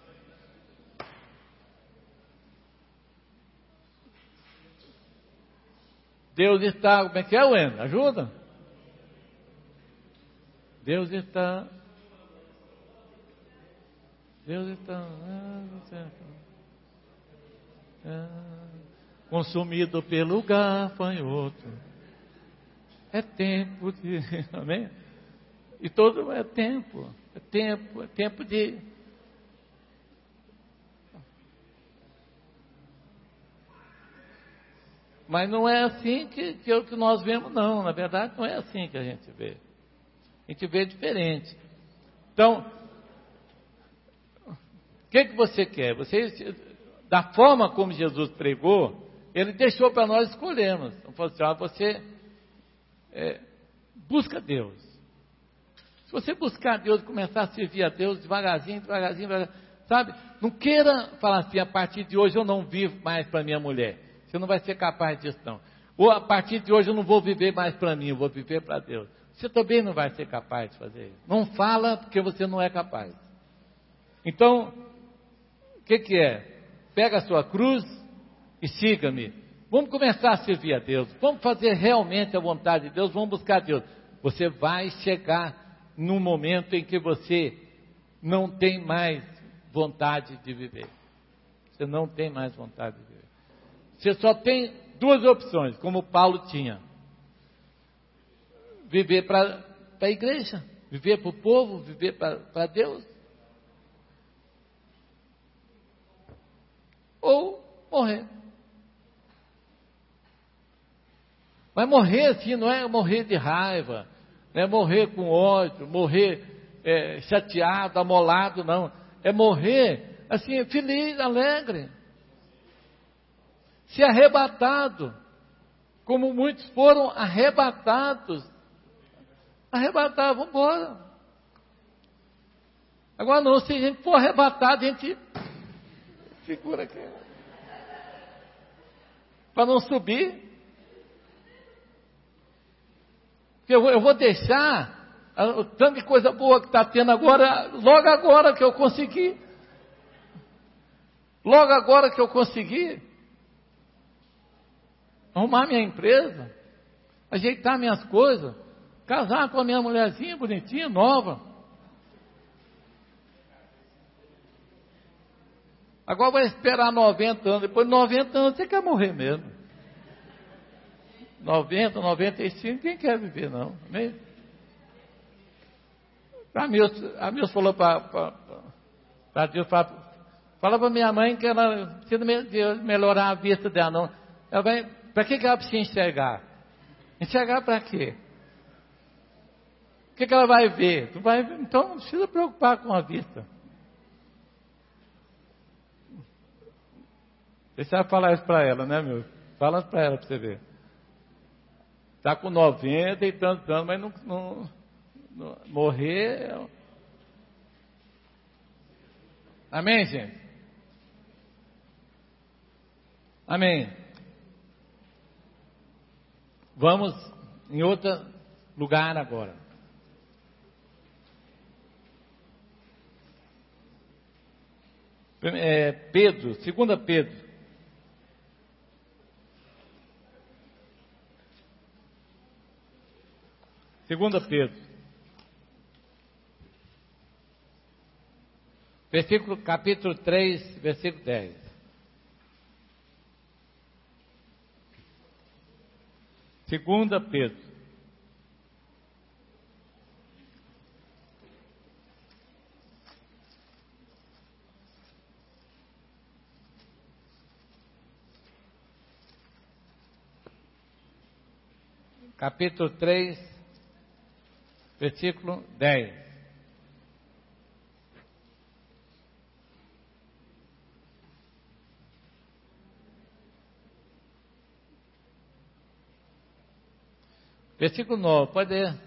A: Deus está, como é que é, Wender? Ajuda? Deus está... Deus está... consumido pelo gafanhoto. É tempo de... Amém? E todo é tempo. É tempo, é tempo de... Mas não é assim que, que, é o que nós vemos, não. Na verdade, não é assim que a gente vê. A gente vê diferente. Então, o que, que você quer? Você, da forma como Jesus pregou, Ele deixou para nós escolhermos. Então, falou assim, ó, você é, busca Deus. Se você buscar Deus e começar a servir a Deus devagarzinho, devagarzinho, devagarzinho, sabe? Não queira falar assim, a partir de hoje eu não vivo mais para minha mulher. Você não vai ser capaz disso, não. Ou a partir de hoje eu não vou viver mais para mim, eu vou viver para Deus. Você também não vai ser capaz de fazer isso. Não fala porque você não é capaz. Então, o que, que é? Pega a sua cruz e siga-me. Vamos começar a servir a Deus. Vamos fazer realmente a vontade de Deus. Vamos buscar Deus. Você vai chegar num momento em que você não tem mais vontade de viver. Você não tem mais vontade de viver. Você só tem duas opções, como Paulo tinha. Viver para a igreja, viver para o povo, viver para Deus. Ou morrer. Mas morrer assim não é morrer de raiva, não é morrer com ódio, morrer é, chateado, amolado, não. É morrer assim, feliz, alegre. Se arrebatado. como muitos foram arrebatados. Arrebatados, vamos embora. Agora não, se a gente for arrebatado, a gente segura aqui. Para não subir. Eu, eu vou deixar o tanto de coisa boa que está tendo agora, logo agora que eu consegui. Logo agora que eu consegui arrumar minha empresa, ajeitar minhas coisas, casar com a minha mulherzinha bonitinha, nova. Agora vai esperar noventa anos, depois de noventa anos você quer morrer mesmo. noventa, noventa e cinco, quem quer viver não? Amém? A Milson, a Milson falou para Deus, fala para minha mãe que ela não precisa melhorar a vista dela não. Ela vai, para que, que ela precisa enxergar? Enxergar para quê? O que, que ela vai ver? Tu vai, então não precisa preocupar com a vista. Deixa eu falar isso para ela, né, meu? Fala para ela para você ver. Está com noventa e tantos anos, mas não, não, não morrer. Amém, gente? Amém. Vamos em outro lugar agora. É, Pedro, segunda Pedro. Segunda Pedro, versículo, capítulo três, versículo dez. Segunda Pedro. Capítulo três, versículo dez. Versículo nove, pode ler.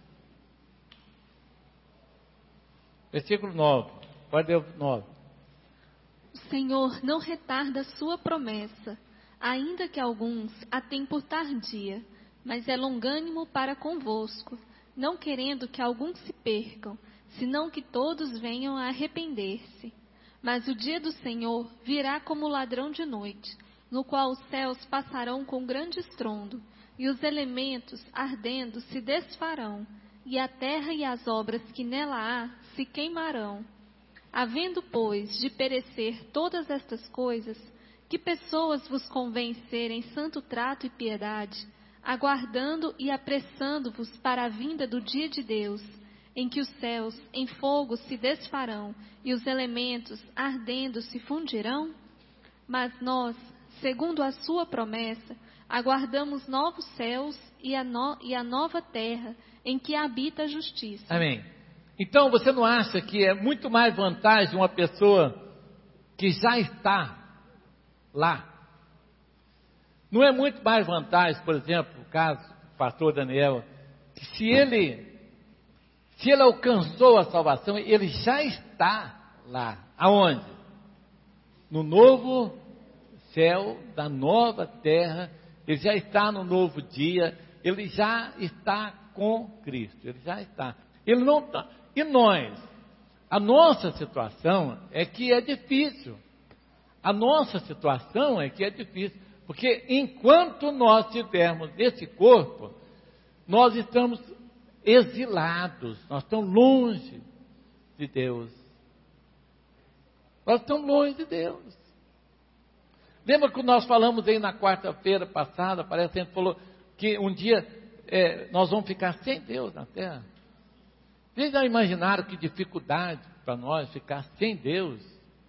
A: Versículo nove, pode ler nove.
B: O Senhor não retarda sua promessa, ainda que alguns a tenham por tardia, mas é longânimo para convosco, não querendo que alguns se percam, senão que todos venham a arrepender-se. Mas o dia do Senhor virá como ladrão de noite, no qual os céus passarão com grande estrondo, e os elementos ardendo se desfarão, e a terra e as obras que nela há se queimarão. Havendo, pois, de perecer todas estas coisas, que pessoas vos convém serem santo trato e piedade, aguardando e apressando-vos para a vinda do dia de Deus, em que os céus em fogo se desfarão e os elementos ardendo se fundirão? Mas nós, segundo a sua promessa, aguardamos novos céus e a, no, e a nova terra em que habita a justiça.
A: Amém. Então você não acha que é muito mais vantagem uma pessoa que já está lá? Não é muito mais vantagem, por exemplo, o caso do pastor Daniel, que se ele, se ele alcançou a salvação, ele já está lá. Aonde? No novo céu, da nova terra, ele já está no novo dia, ele já está com Cristo, ele já está. Ele não está. E nós? A nossa situação é que é difícil. A nossa situação é que é difícil. Porque enquanto nós tivermos esse corpo, nós estamos exilados, nós estamos longe de Deus. Nós estamos longe de Deus. Lembra que nós falamos aí na quarta-feira passada, parece que a gente falou que um dia é, nós vamos ficar sem Deus na terra. Vocês já imaginaram que dificuldade para nós ficar sem Deus?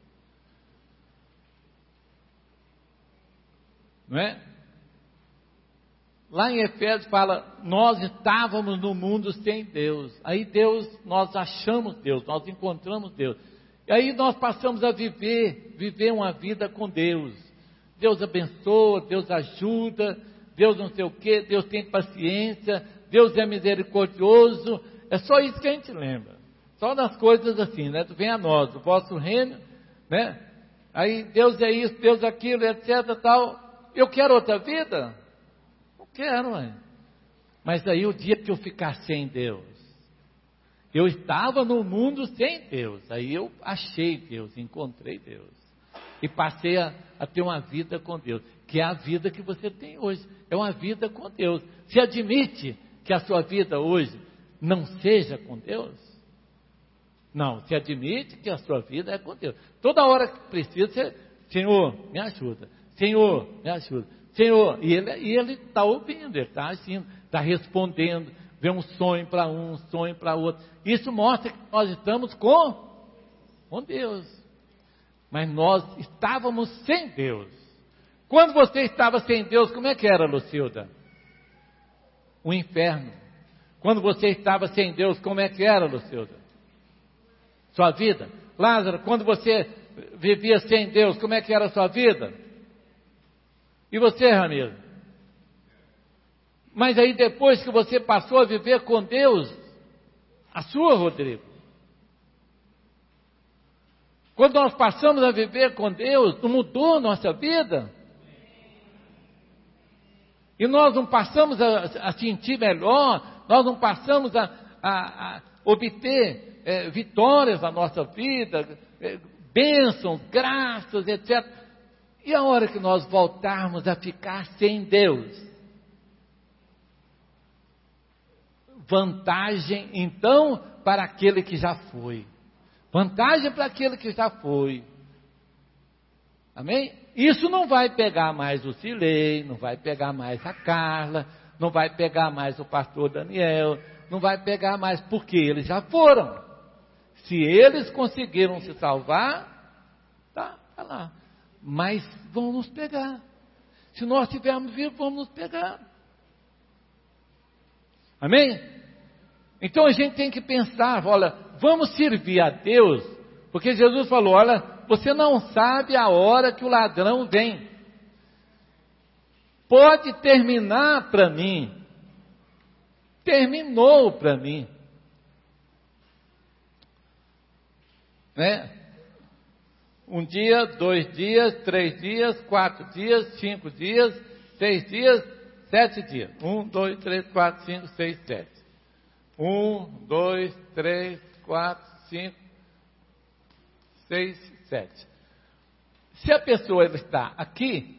A: Não é? Lá em Efésios fala, nós estávamos no mundo sem Deus. Aí Deus, nós achamos Deus, nós encontramos Deus. E aí nós passamos a viver, viver uma vida com Deus. Deus abençoa, Deus ajuda, Deus não sei o quê, Deus tem paciência, Deus é misericordioso. É só isso que a gente lembra. Só nas coisas assim, né? Vem a nós, o vosso reino, né? Aí Deus é isso, Deus é aquilo, etc, tal. Eu quero outra vida? Não quero, mãe. Mas aí o dia que eu ficar sem Deus, eu estava no mundo sem Deus, aí eu achei Deus, encontrei Deus. E passei a, a ter uma vida com Deus, que é a vida que você tem hoje. É uma vida com Deus. Você admite que a sua vida hoje não seja com Deus? Não, você admite que a sua vida é com Deus. Toda hora que precisa, você, Senhor, me ajuda. Senhor, me ajuda. Senhor, e Ele está ouvindo, Ele está agindo, está respondendo. Vê um sonho para um, um sonho para outro. Isso mostra que nós estamos com, com Deus. Mas nós estávamos sem Deus. Quando você estava sem Deus, como é que era, Lucilda? O inferno. Quando você estava sem Deus, como é que era, Lucilda? Sua vida. Lázaro, quando você vivia sem Deus, como é que era a sua vida? E você, Ramiro? Mas aí depois que você passou a viver com Deus, a sua, Rodrigo? Quando nós passamos a viver com Deus, não mudou a nossa vida? E nós não passamos a, a sentir melhor, nós não passamos a, a, a obter é, vitórias na nossa vida, é, bênçãos, graças, etcétera. E a hora que nós voltarmos a ficar sem Deus? Vantagem, então, para aquele que já foi. Vantagem para aquele que já foi. Amém? Isso não vai pegar mais o Silei, não vai pegar mais a Carla, não vai pegar mais o pastor Daniel, não vai pegar mais, porque eles já foram. Se eles conseguiram se salvar, tá, tá lá. Mas vão nos pegar. Se nós estivermos vivos, vão nos pegar. Amém? Então a gente tem que pensar, olha, vamos servir a Deus, porque Jesus falou, olha, você não sabe a hora que o ladrão vem. Pode terminar para mim. Terminou para mim. Né? Um dia, dois dias, três dias, quatro dias, cinco dias, seis dias, sete dias. Um, dois, três, quatro, cinco, seis, sete. Um, dois, três, quatro, cinco, seis, sete. Se a pessoa está aqui,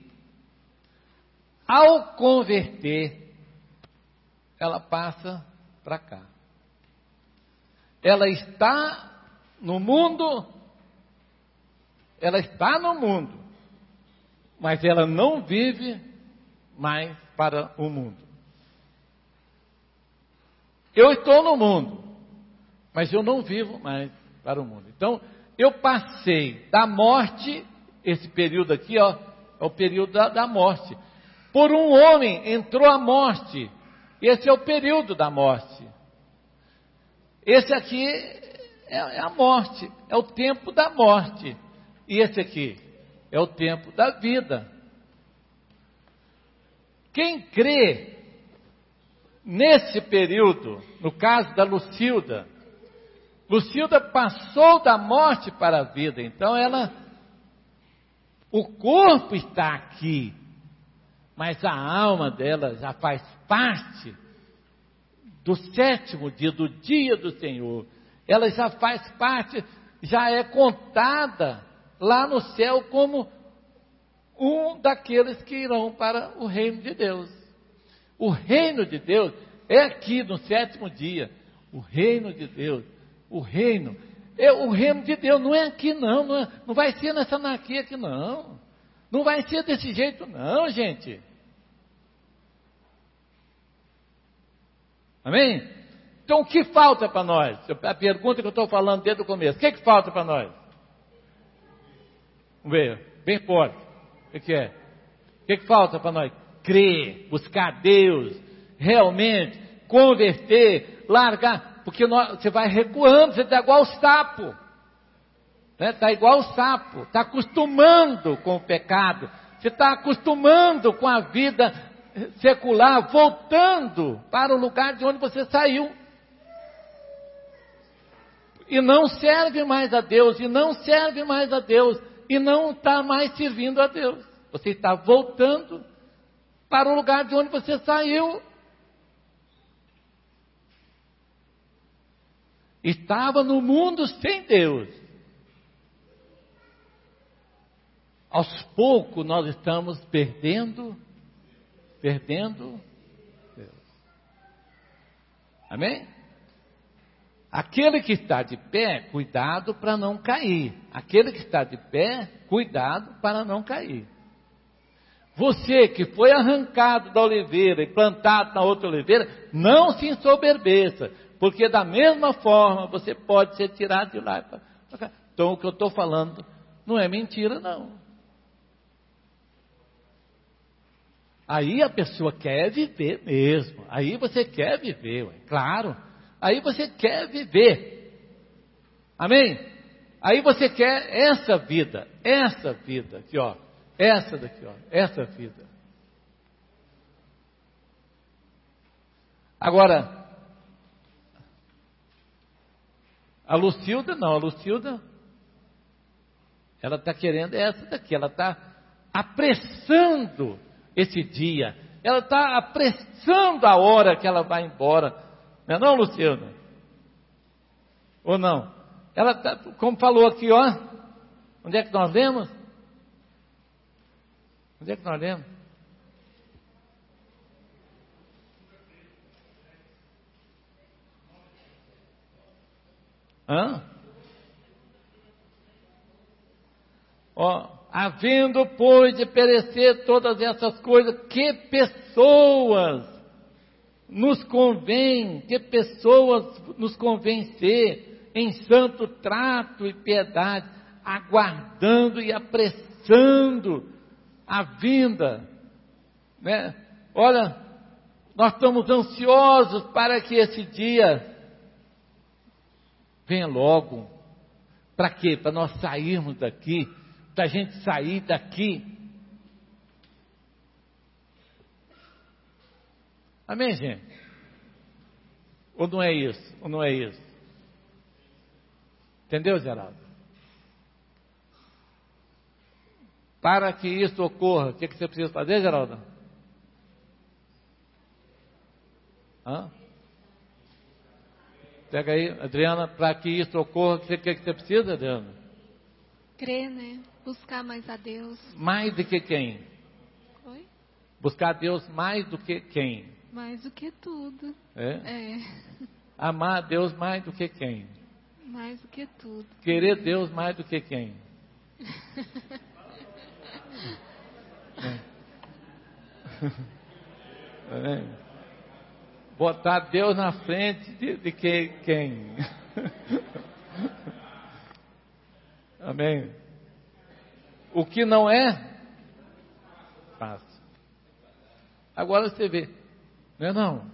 A: ao converter, ela passa para cá. Ela está no mundo, ela está no mundo, mas ela não vive mais para o mundo. Eu estou no mundo, mas eu não vivo mais para o mundo. Então, eu passei da morte, esse período aqui, ó, é o período da, da morte. Por um homem entrou a morte. Esse é o período da morte. Esse aqui é, é a morte, é o tempo da morte. E esse aqui é o tempo da vida. Quem crê nesse período, no caso da Lucilda, Lucilda passou da morte para a vida, então ela, o corpo está aqui, mas a alma dela já faz parte do sétimo dia, do dia do Senhor. Ela já faz parte, já é contada lá no céu como um daqueles que irão para o reino de Deus. O reino de Deus é aqui no sétimo dia. O reino de Deus, o reino, é o reino de Deus, não é aqui não, não, é, não vai ser nessa anarquia aqui não. Não vai ser desse jeito não, gente. Amém? Então o que falta para nós? A pergunta que eu estou falando desde o começo, o que, que falta para nós? Vamos ver, bem forte. O que, que é? O que, que falta para nós? Crer, buscar Deus, realmente, converter, largar, porque nós, você vai recuando, você está igual o sapo, está né? igual o sapo, está acostumando com o pecado, você está acostumando com a vida secular voltando para o lugar de onde você saiu. E não serve mais a Deus, e não serve mais a Deus, e não está mais servindo a Deus. Você está voltando para o lugar de onde você saiu. Estava no mundo sem Deus. Aos poucos nós estamos perdendo, perdendo Deus. Amém? Aquele que está de pé, cuidado para não cair. Aquele que está de pé, cuidado para não cair. Você que foi arrancado da oliveira e plantado na outra oliveira, não se ensoberbeça, porque da mesma forma você pode ser tirado de lá. Então o que eu estou falando não é mentira, não. Aí a pessoa quer viver mesmo. Aí você quer viver, ué, claro. Aí você quer viver. Amém? Aí você quer essa vida, essa vida aqui, ó. Essa daqui, ó, essa vida. Agora, a Lucilda não, a Lucilda, ela está querendo essa daqui, ela está apressando esse dia, ela está apressando a hora que ela vai embora, não é não, Lucilda? Ou não? Ela está, como falou aqui, ó, onde é que nós lemos? Onde é que nós lemos? Hã? Ó, havendo, pois, de perecer todas essas coisas, que pessoas nos convém, que pessoas nos convém ser em santo trato e piedade, aguardando e apressando a vinda, né? Olha, nós estamos ansiosos para que esse dia venha logo. Para quê? Para nós sairmos daqui, para a gente sair daqui. Amém, gente? Ou não é isso? Ou não é isso? Entendeu, Geraldo? Para que isso ocorra, o que, que você precisa fazer, Geraldo? Hã? Pega aí, Adriana, para que isso ocorra, o que, que, que você precisa, Adriana?
B: Crer, né? Buscar mais a Deus.
A: Mais do que quem?
B: Oi?
A: Buscar a Deus mais do que quem?
B: Mais do que tudo.
A: É?
B: É.
A: Amar a Deus mais do que quem?
B: Mais do que tudo.
A: Querer Deus mais do que quem? É. Botar Deus na frente de, de que, quem? Amém? O que não é fácil. Agora você vê, não é não?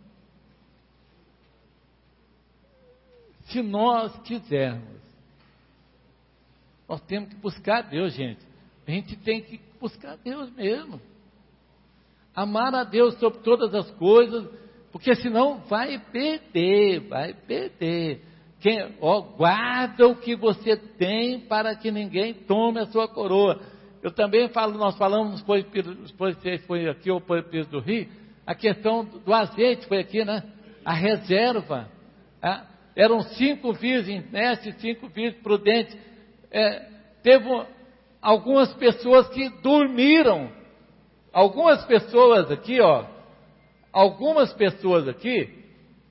A: Se nós quisermos, nós temos que buscar Deus, gente. A gente tem que buscar Deus mesmo. Amar a Deus sobre todas as coisas, porque senão vai perder, vai perder. Quem, ó, guarda o que você tem para que ninguém tome a sua coroa. Eu também falo, nós falamos, depois, depois você foi aqui, ou foi Pires do Rio, a questão do azeite, foi aqui, né? A reserva. Tá? Eram cinco virgens, nesses cinco virgens prudentes. É, teve algumas pessoas que dormiram. Algumas pessoas aqui, ó. Algumas pessoas aqui.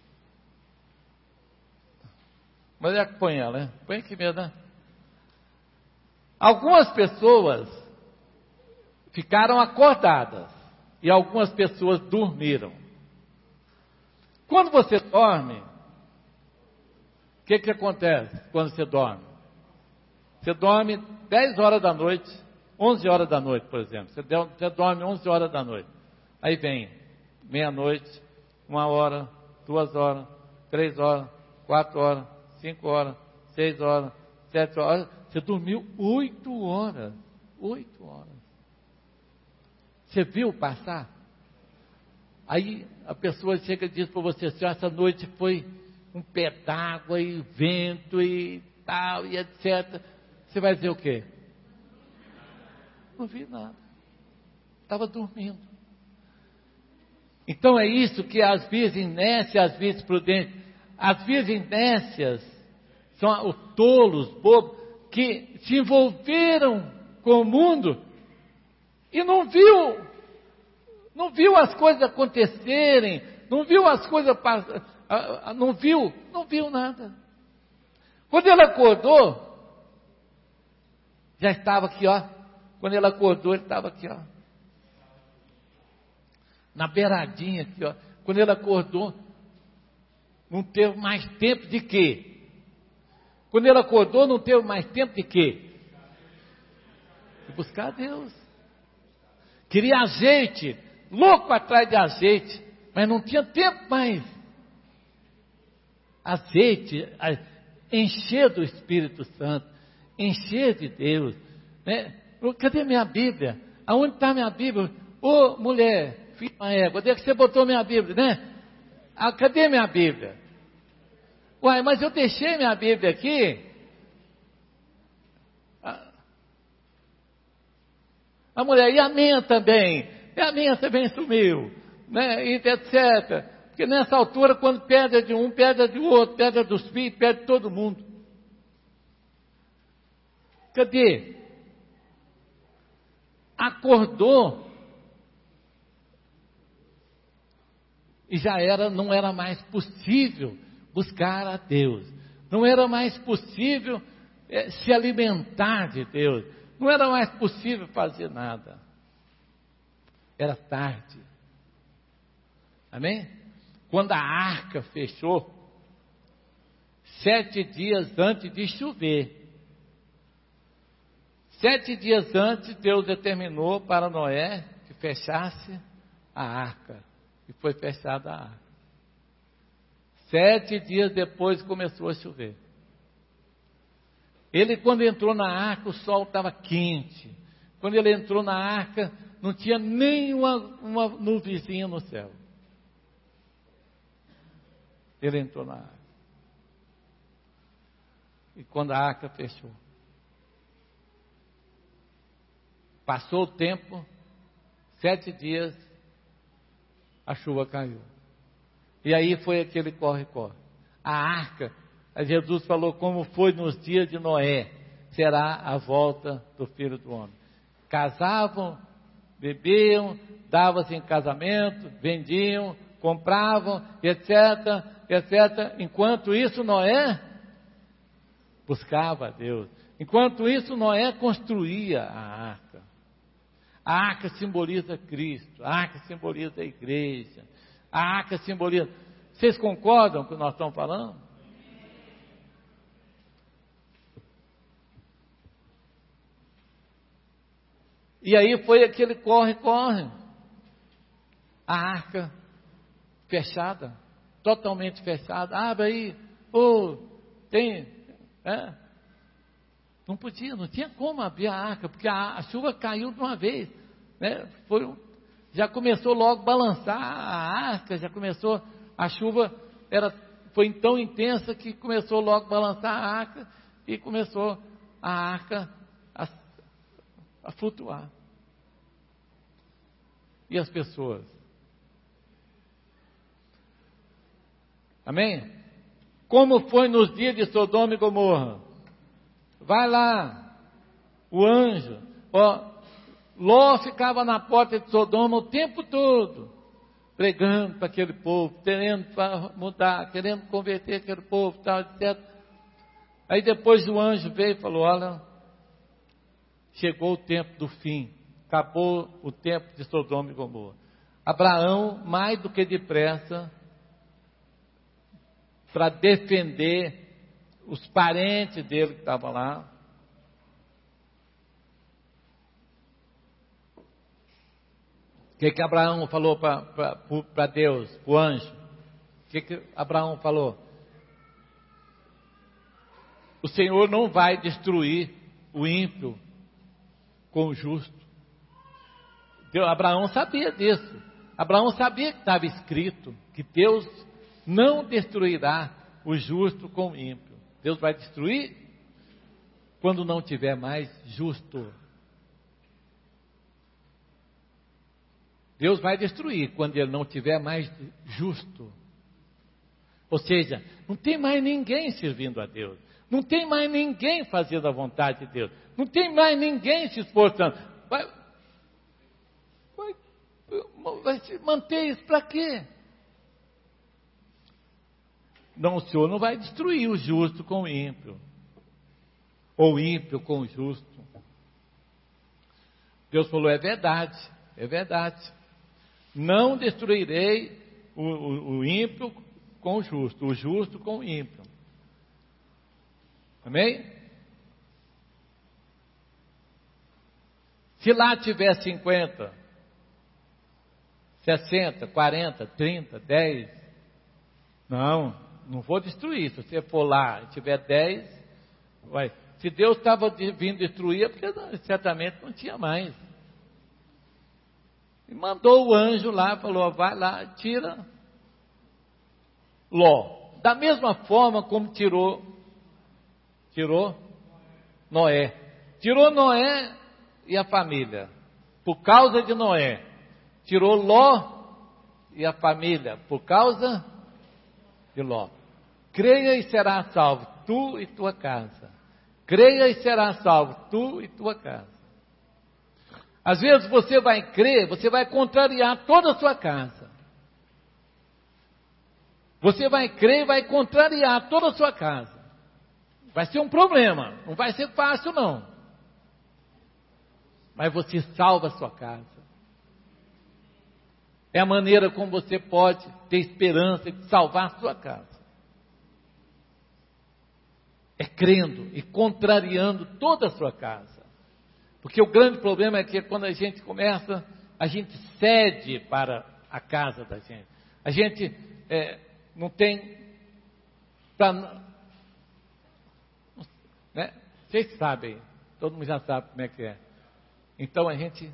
A: Mas é que põe ela, né? Põe aqui mesmo, né? Algumas pessoas ficaram acordadas. E algumas pessoas dormiram. Quando você dorme, o que que acontece quando você dorme? Você dorme dez horas da noite, onze horas da noite, por exemplo. Você, você dorme onze horas da noite. Aí vem meia-noite, uma hora, duas horas, três horas, quatro horas, cinco horas, seis horas, sete horas. Você dormiu oito horas. Oito horas. Você viu passar? Aí a pessoa chega e diz para você assim, essa noite foi um pé d'água e vento e tal, e etcétera. Você vai dizer o quê? Não vi nada. Estava dormindo. Então é isso que as virgens nécias, as virgens prudentes, as virgens nécias são os tolos, bobos, que se envolveram com o mundo e não viu, não viu as coisas acontecerem, não viu as coisas, não viu, não viu nada. Quando ela acordou, já estava aqui, ó. Quando ela acordou, ele estava aqui, ó. Na beiradinha aqui, ó. Quando ela acordou, não teve mais tempo de quê? Quando ela acordou, não teve mais tempo de quê? De buscar a Deus. Queria azeite, louco atrás de azeite, mas não tinha tempo mais. Azeite, encher do Espírito Santo, encher de Deus, né? Cadê minha Bíblia? Aonde está minha Bíblia? Ô mulher, filha da égua, onde é que você botou minha Bíblia, né? Ah, cadê minha Bíblia? Uai, mas eu deixei minha Bíblia aqui. A, a mulher, e a minha também? E a minha também sumiu, né? E etcétera. Porque nessa altura, quando perde de um, perde de outro, perde dos filhos, perde de todo mundo. Cadê? Acordou e já era, não era mais possível buscar a Deus, não era mais possível é, se alimentar de Deus, não era mais possível fazer nada, era tarde, amém? Quando a arca fechou, sete dias antes de chover, Sete dias antes, Deus determinou para Noé que fechasse a arca. E foi fechada a arca. Sete dias depois começou a chover. Ele, quando entrou na arca, o sol estava quente. Quando ele entrou na arca, não tinha nem uma, uma nuvenzinha no céu. Ele entrou na arca. E quando a arca fechou, passou o tempo, sete dias, a chuva caiu. E aí foi aquele corre-corre. A arca, Jesus falou, como foi nos dias de Noé, será a volta do Filho do Homem. Casavam, bebiam, davam-se em casamento, vendiam, compravam, etc, etcétera. Enquanto isso, Noé buscava a Deus. Enquanto isso, Noé construía a arca. A arca simboliza Cristo, a arca simboliza a igreja, a arca simboliza... Vocês concordam com o que nós estamos falando? E aí foi aquele corre-corre. A arca fechada, totalmente fechada. Abre aí, oh, tem... É? Não podia, não tinha como abrir a arca, porque a, a chuva caiu de uma vez, né? Foi, já começou logo a balançar a arca, já começou, a chuva era, foi tão intensa que começou logo a balançar a arca, e começou a arca a, a flutuar. E as pessoas? Amém? Como foi nos dias de Sodoma e Gomorra? Vai lá, o anjo, ó, Ló ficava na porta de Sodoma o tempo todo, pregando para aquele povo, querendo mudar, querendo converter aquele povo, tal, etcétera. Aí depois o anjo veio e falou, olha, chegou o tempo do fim, acabou o tempo de Sodoma e Gomorra. Abraão, mais do que depressa, para defender os parentes dele que estavam lá. O que que Abraão falou para Deus, para o anjo? O que que Abraão falou? O Senhor não vai destruir o ímpio com o justo. Deus, Abraão sabia disso. Abraão sabia que estava escrito que Deus não destruirá o justo com o ímpio. Deus vai destruir quando não tiver mais justo. Deus vai destruir quando ele não tiver mais justo. Ou seja, não tem mais ninguém servindo a Deus. Não tem mais ninguém fazendo a vontade de Deus. Não tem mais ninguém se esforçando. Vai, vai, vai se manter isso para quê? Não, o Senhor não vai destruir o justo com o ímpio. Ou o ímpio com o justo. Deus falou, é verdade, é verdade. Não destruirei o, o, o ímpio com o justo, o justo com o ímpio. Amém? Se lá tiver cinquenta, sessenta, quarenta, trinta, dez, não, não vou destruir. Se você for lá e tiver dez, vai. Se Deus estava vindo destruir, é porque certamente não tinha mais. E mandou o anjo lá, falou, vai lá, tira Ló. Da mesma forma como tirou, tirou Noé. Tirou Noé e a família, por causa de Noé. Tirou Ló e a família, por causa de Ló. Creia e será salvo, tu e tua casa. Creia e será salvo, tu e tua casa. Às vezes você vai crer, você vai contrariar toda a sua casa. Você vai crer e vai contrariar toda a sua casa. Vai ser um problema, não vai ser fácil não. Mas você salva a sua casa. É a maneira como você pode ter esperança de salvar a sua casa. É crendo e contrariando toda a sua casa. Porque o grande problema é que quando a gente começa, a gente cede para a casa da gente. A gente é, não tem... Pra, né? Vocês sabem, todo mundo já sabe como é que é. Então a gente...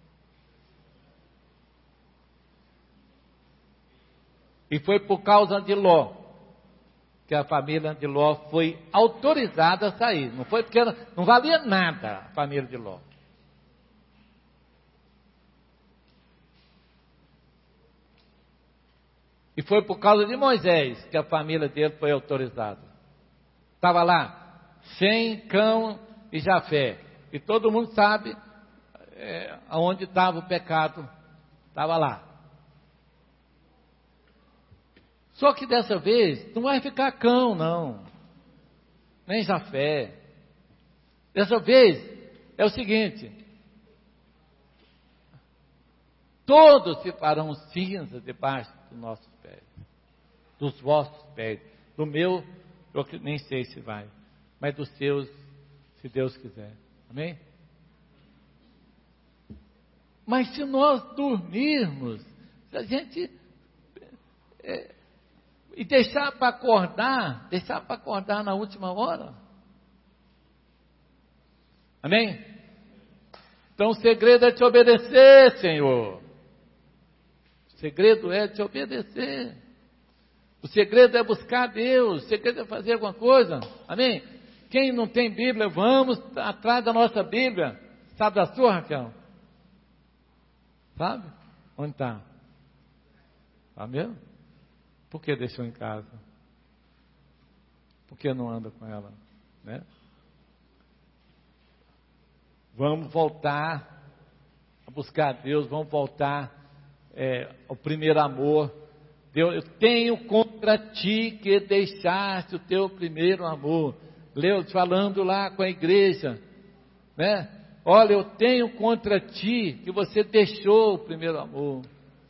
A: E foi por causa de Ló que a família de Ló foi autorizada a sair. Não foi porque ela, não valia nada a família de Ló. E foi por causa de Moisés que a família dele foi autorizada. Estava lá, Sem, Cão e Jafé. E todo mundo sabe é, aonde estava o pecado. Estava lá. Só que dessa vez não vai ficar Cão, não. Nem Jafé. Dessa vez é o seguinte. Todos se farão cinza debaixo dos nossos pés. Dos vossos pés. Do meu, eu nem sei se vai. Mas dos seus, se Deus quiser. Amém? Mas se nós dormirmos, se a gente... É, e deixar para acordar, deixar para acordar na última hora. Amém? Então o segredo é te obedecer, Senhor. O segredo é te obedecer. O segredo é buscar Deus. O segredo é fazer alguma coisa. Amém? Quem não tem Bíblia, vamos atrás da nossa Bíblia. Sabe da sua, Raquel? Sabe? Onde está? Está mesmo? Por que deixou em casa? Por que não anda com ela? Né? Vamos voltar a buscar Deus, vamos voltar é, ao primeiro amor. Deus, eu tenho contra ti que deixaste o teu primeiro amor. Leu falando lá com a igreja, né? Olha, eu tenho contra ti que você deixou o primeiro amor.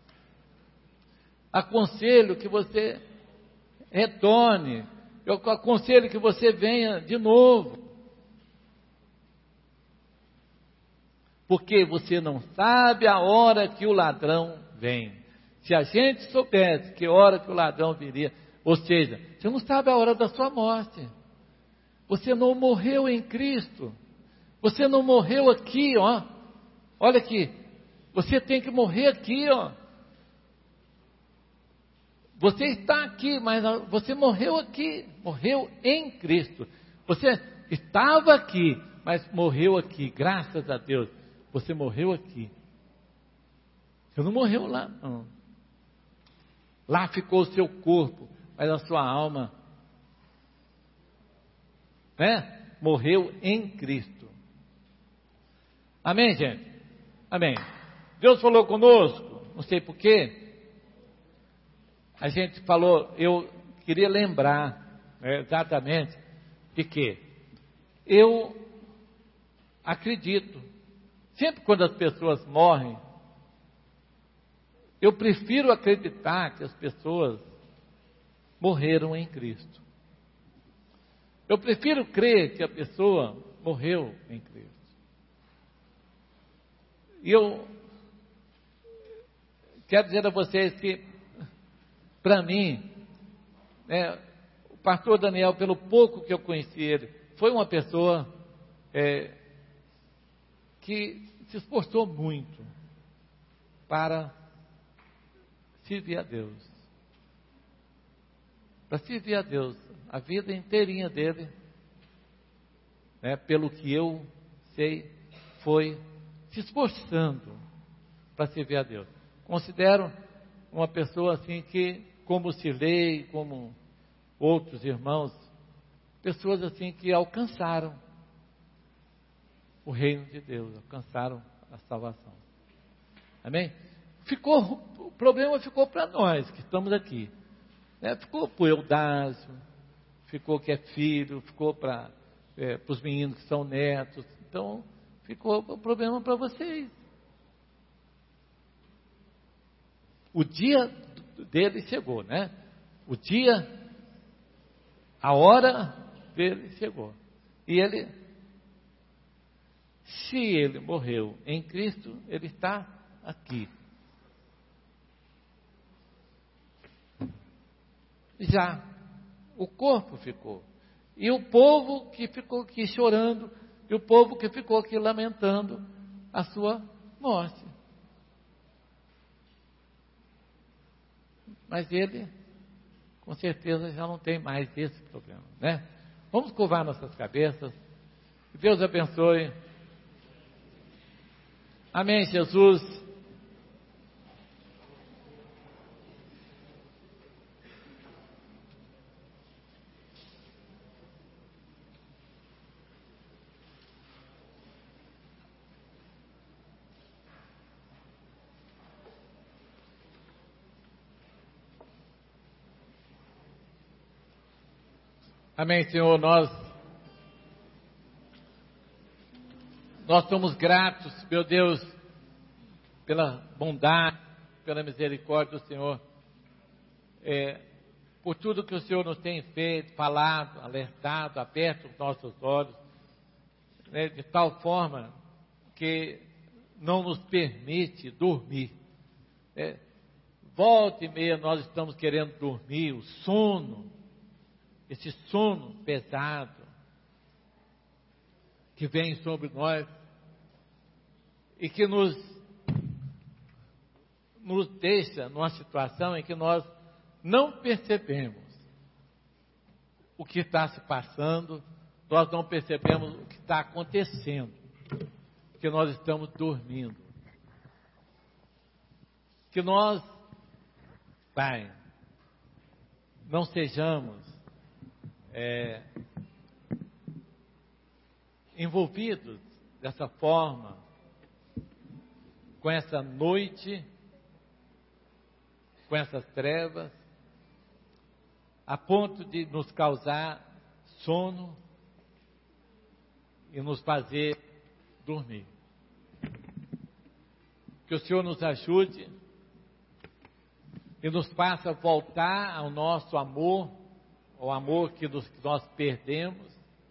A: Aconselho que você retorne. Eu aconselho que você venha de novo. Porque você não sabe a hora que o ladrão vem. Se a gente soubesse que hora que o ladrão viria, ou seja, você não sabe a hora da sua morte. Você não morreu em Cristo. Você não morreu aqui, ó. Olha aqui. Você tem que morrer aqui, ó. Você está aqui, mas você morreu aqui, morreu em Cristo. Você estava aqui, mas morreu aqui, graças a Deus. Você morreu aqui. Você não morreu lá, não. Lá ficou o seu corpo, mas a sua alma, né, morreu em Cristo. Amém, gente? Amém. Deus falou conosco, não sei porquê. A gente falou, eu queria lembrar, né, exatamente de que eu acredito, sempre quando as pessoas morrem, eu prefiro acreditar que as pessoas morreram em Cristo. Eu prefiro crer que a pessoa morreu em Cristo. E eu quero dizer a vocês que, para mim, né, o pastor Daniel, pelo pouco que eu conheci ele, foi uma pessoa é, que se esforçou muito para servir a Deus. Para servir a Deus. A vida inteirinha dele, né, pelo que eu sei, foi se esforçando para servir a Deus. Considero uma pessoa assim que, como o Cirlei, como outros irmãos, pessoas assim que alcançaram o reino de Deus, alcançaram a salvação. Amém? Ficou, o problema ficou para nós que estamos aqui. Né? Ficou para o Eudásio, ficou que é filho, ficou para é, os meninos que são netos. Então, ficou o problema para vocês. O dia dele chegou, né? O dia, a hora dele chegou. E ele, se ele morreu em Cristo, ele está aqui. Já o corpo ficou. E o povo que ficou aqui chorando, e o povo que ficou aqui lamentando a sua morte. Mas ele, com certeza, já não tem mais esse problema, né? Vamos curvar nossas cabeças. Que Deus abençoe. Amém, Jesus. Amém, Senhor, nós, nós somos gratos, meu Deus, pela bondade, pela misericórdia do Senhor, é, por tudo que o Senhor nos tem feito, falado, alertado, aberto os nossos olhos, né, de tal forma que não nos permite dormir. É, volta e meia nós estamos querendo dormir, o sono, esse sono pesado que vem sobre nós e que nos, nos deixa numa situação em que nós não percebemos o que está se passando, nós não percebemos o que está acontecendo, porque nós estamos dormindo. Que nós, Pai, não sejamos É, envolvidos dessa forma, com essa noite, com essas trevas, a ponto de nos causar sono e nos fazer dormir. Que o Senhor nos ajude e nos faça voltar ao nosso amor, o amor que nós perdemos,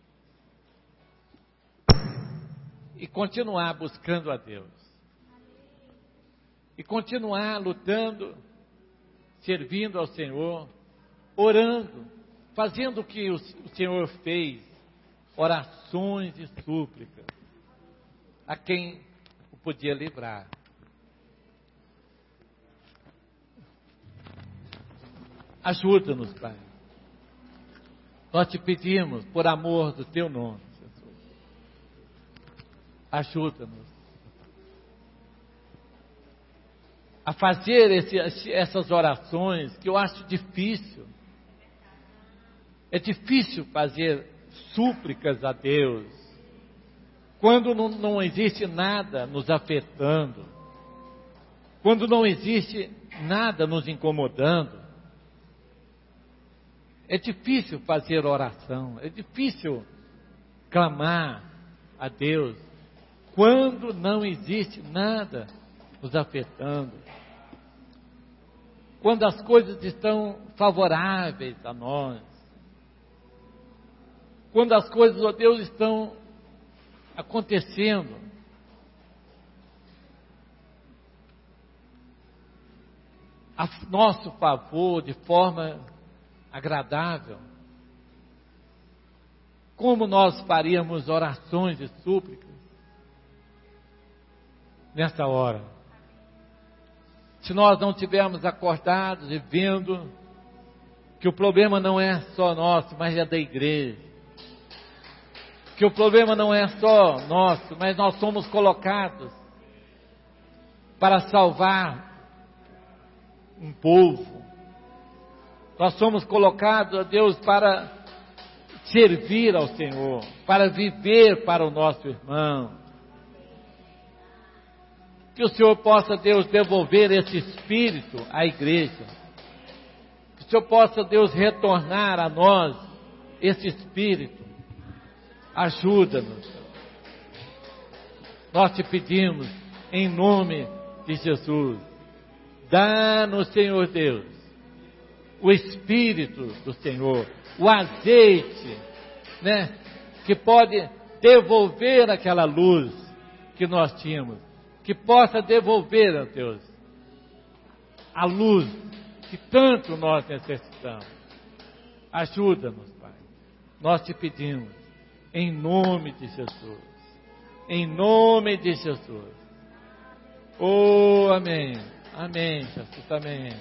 A: e continuar buscando a Deus, e continuar lutando, servindo ao Senhor, orando, fazendo o que o Senhor fez, orações e súplicas, a quem o podia livrar. Ajuda-nos, Pai. Nós te pedimos, por amor do teu nome, Jesus. Ajuda-nos a fazer esse, essas orações que eu acho difícil. É difícil fazer súplicas a Deus quando não, não existe nada nos afetando, quando não existe nada nos incomodando. É difícil fazer oração, é difícil clamar a Deus quando não existe nada nos afetando, quando as coisas estão favoráveis a nós, quando as coisas, ó Deus, estão acontecendo. A nosso favor, de forma agradável. Como nós faríamos orações e súplicas nessa hora? Se nós não tivermos acordados e vendo que o problema não é só nosso, mas é da igreja. Que o problema não é só nosso, mas nós somos colocados para salvar um povo. Nós somos colocados, ó Deus, para servir ao Senhor, para viver para o nosso irmão. Que o Senhor possa, Deus, devolver esse espírito à igreja. Que o Senhor possa, Deus, retornar a nós esse espírito. Ajuda-nos. Nós te pedimos, em nome de Jesus. Dá-nos, Senhor Deus, o Espírito do Senhor, o azeite, né, que pode devolver aquela luz que nós tínhamos, que possa devolver, ó Deus, a luz que tanto nós necessitamos. Ajuda-nos, Pai. Nós te pedimos, em nome de Jesus, em nome de Jesus. Oh, amém, amém, Jesus, amém.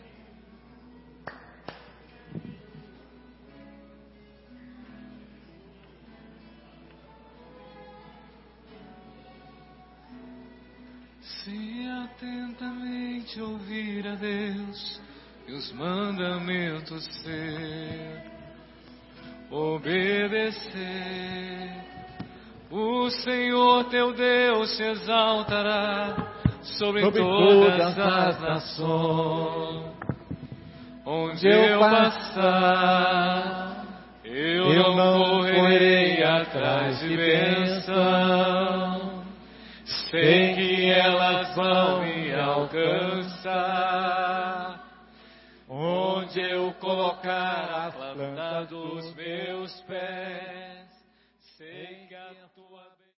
C: Se atentamente ouvir a Deus e os mandamentos ser, obedecer, o Senhor teu Deus se exaltará sobre, sobre todas, todas as nações. Onde eu passar, eu, eu não correrei atrás de bênção. Sei que elas vão me alcançar. Onde eu colocar a planta dos meus pés, sei que a tua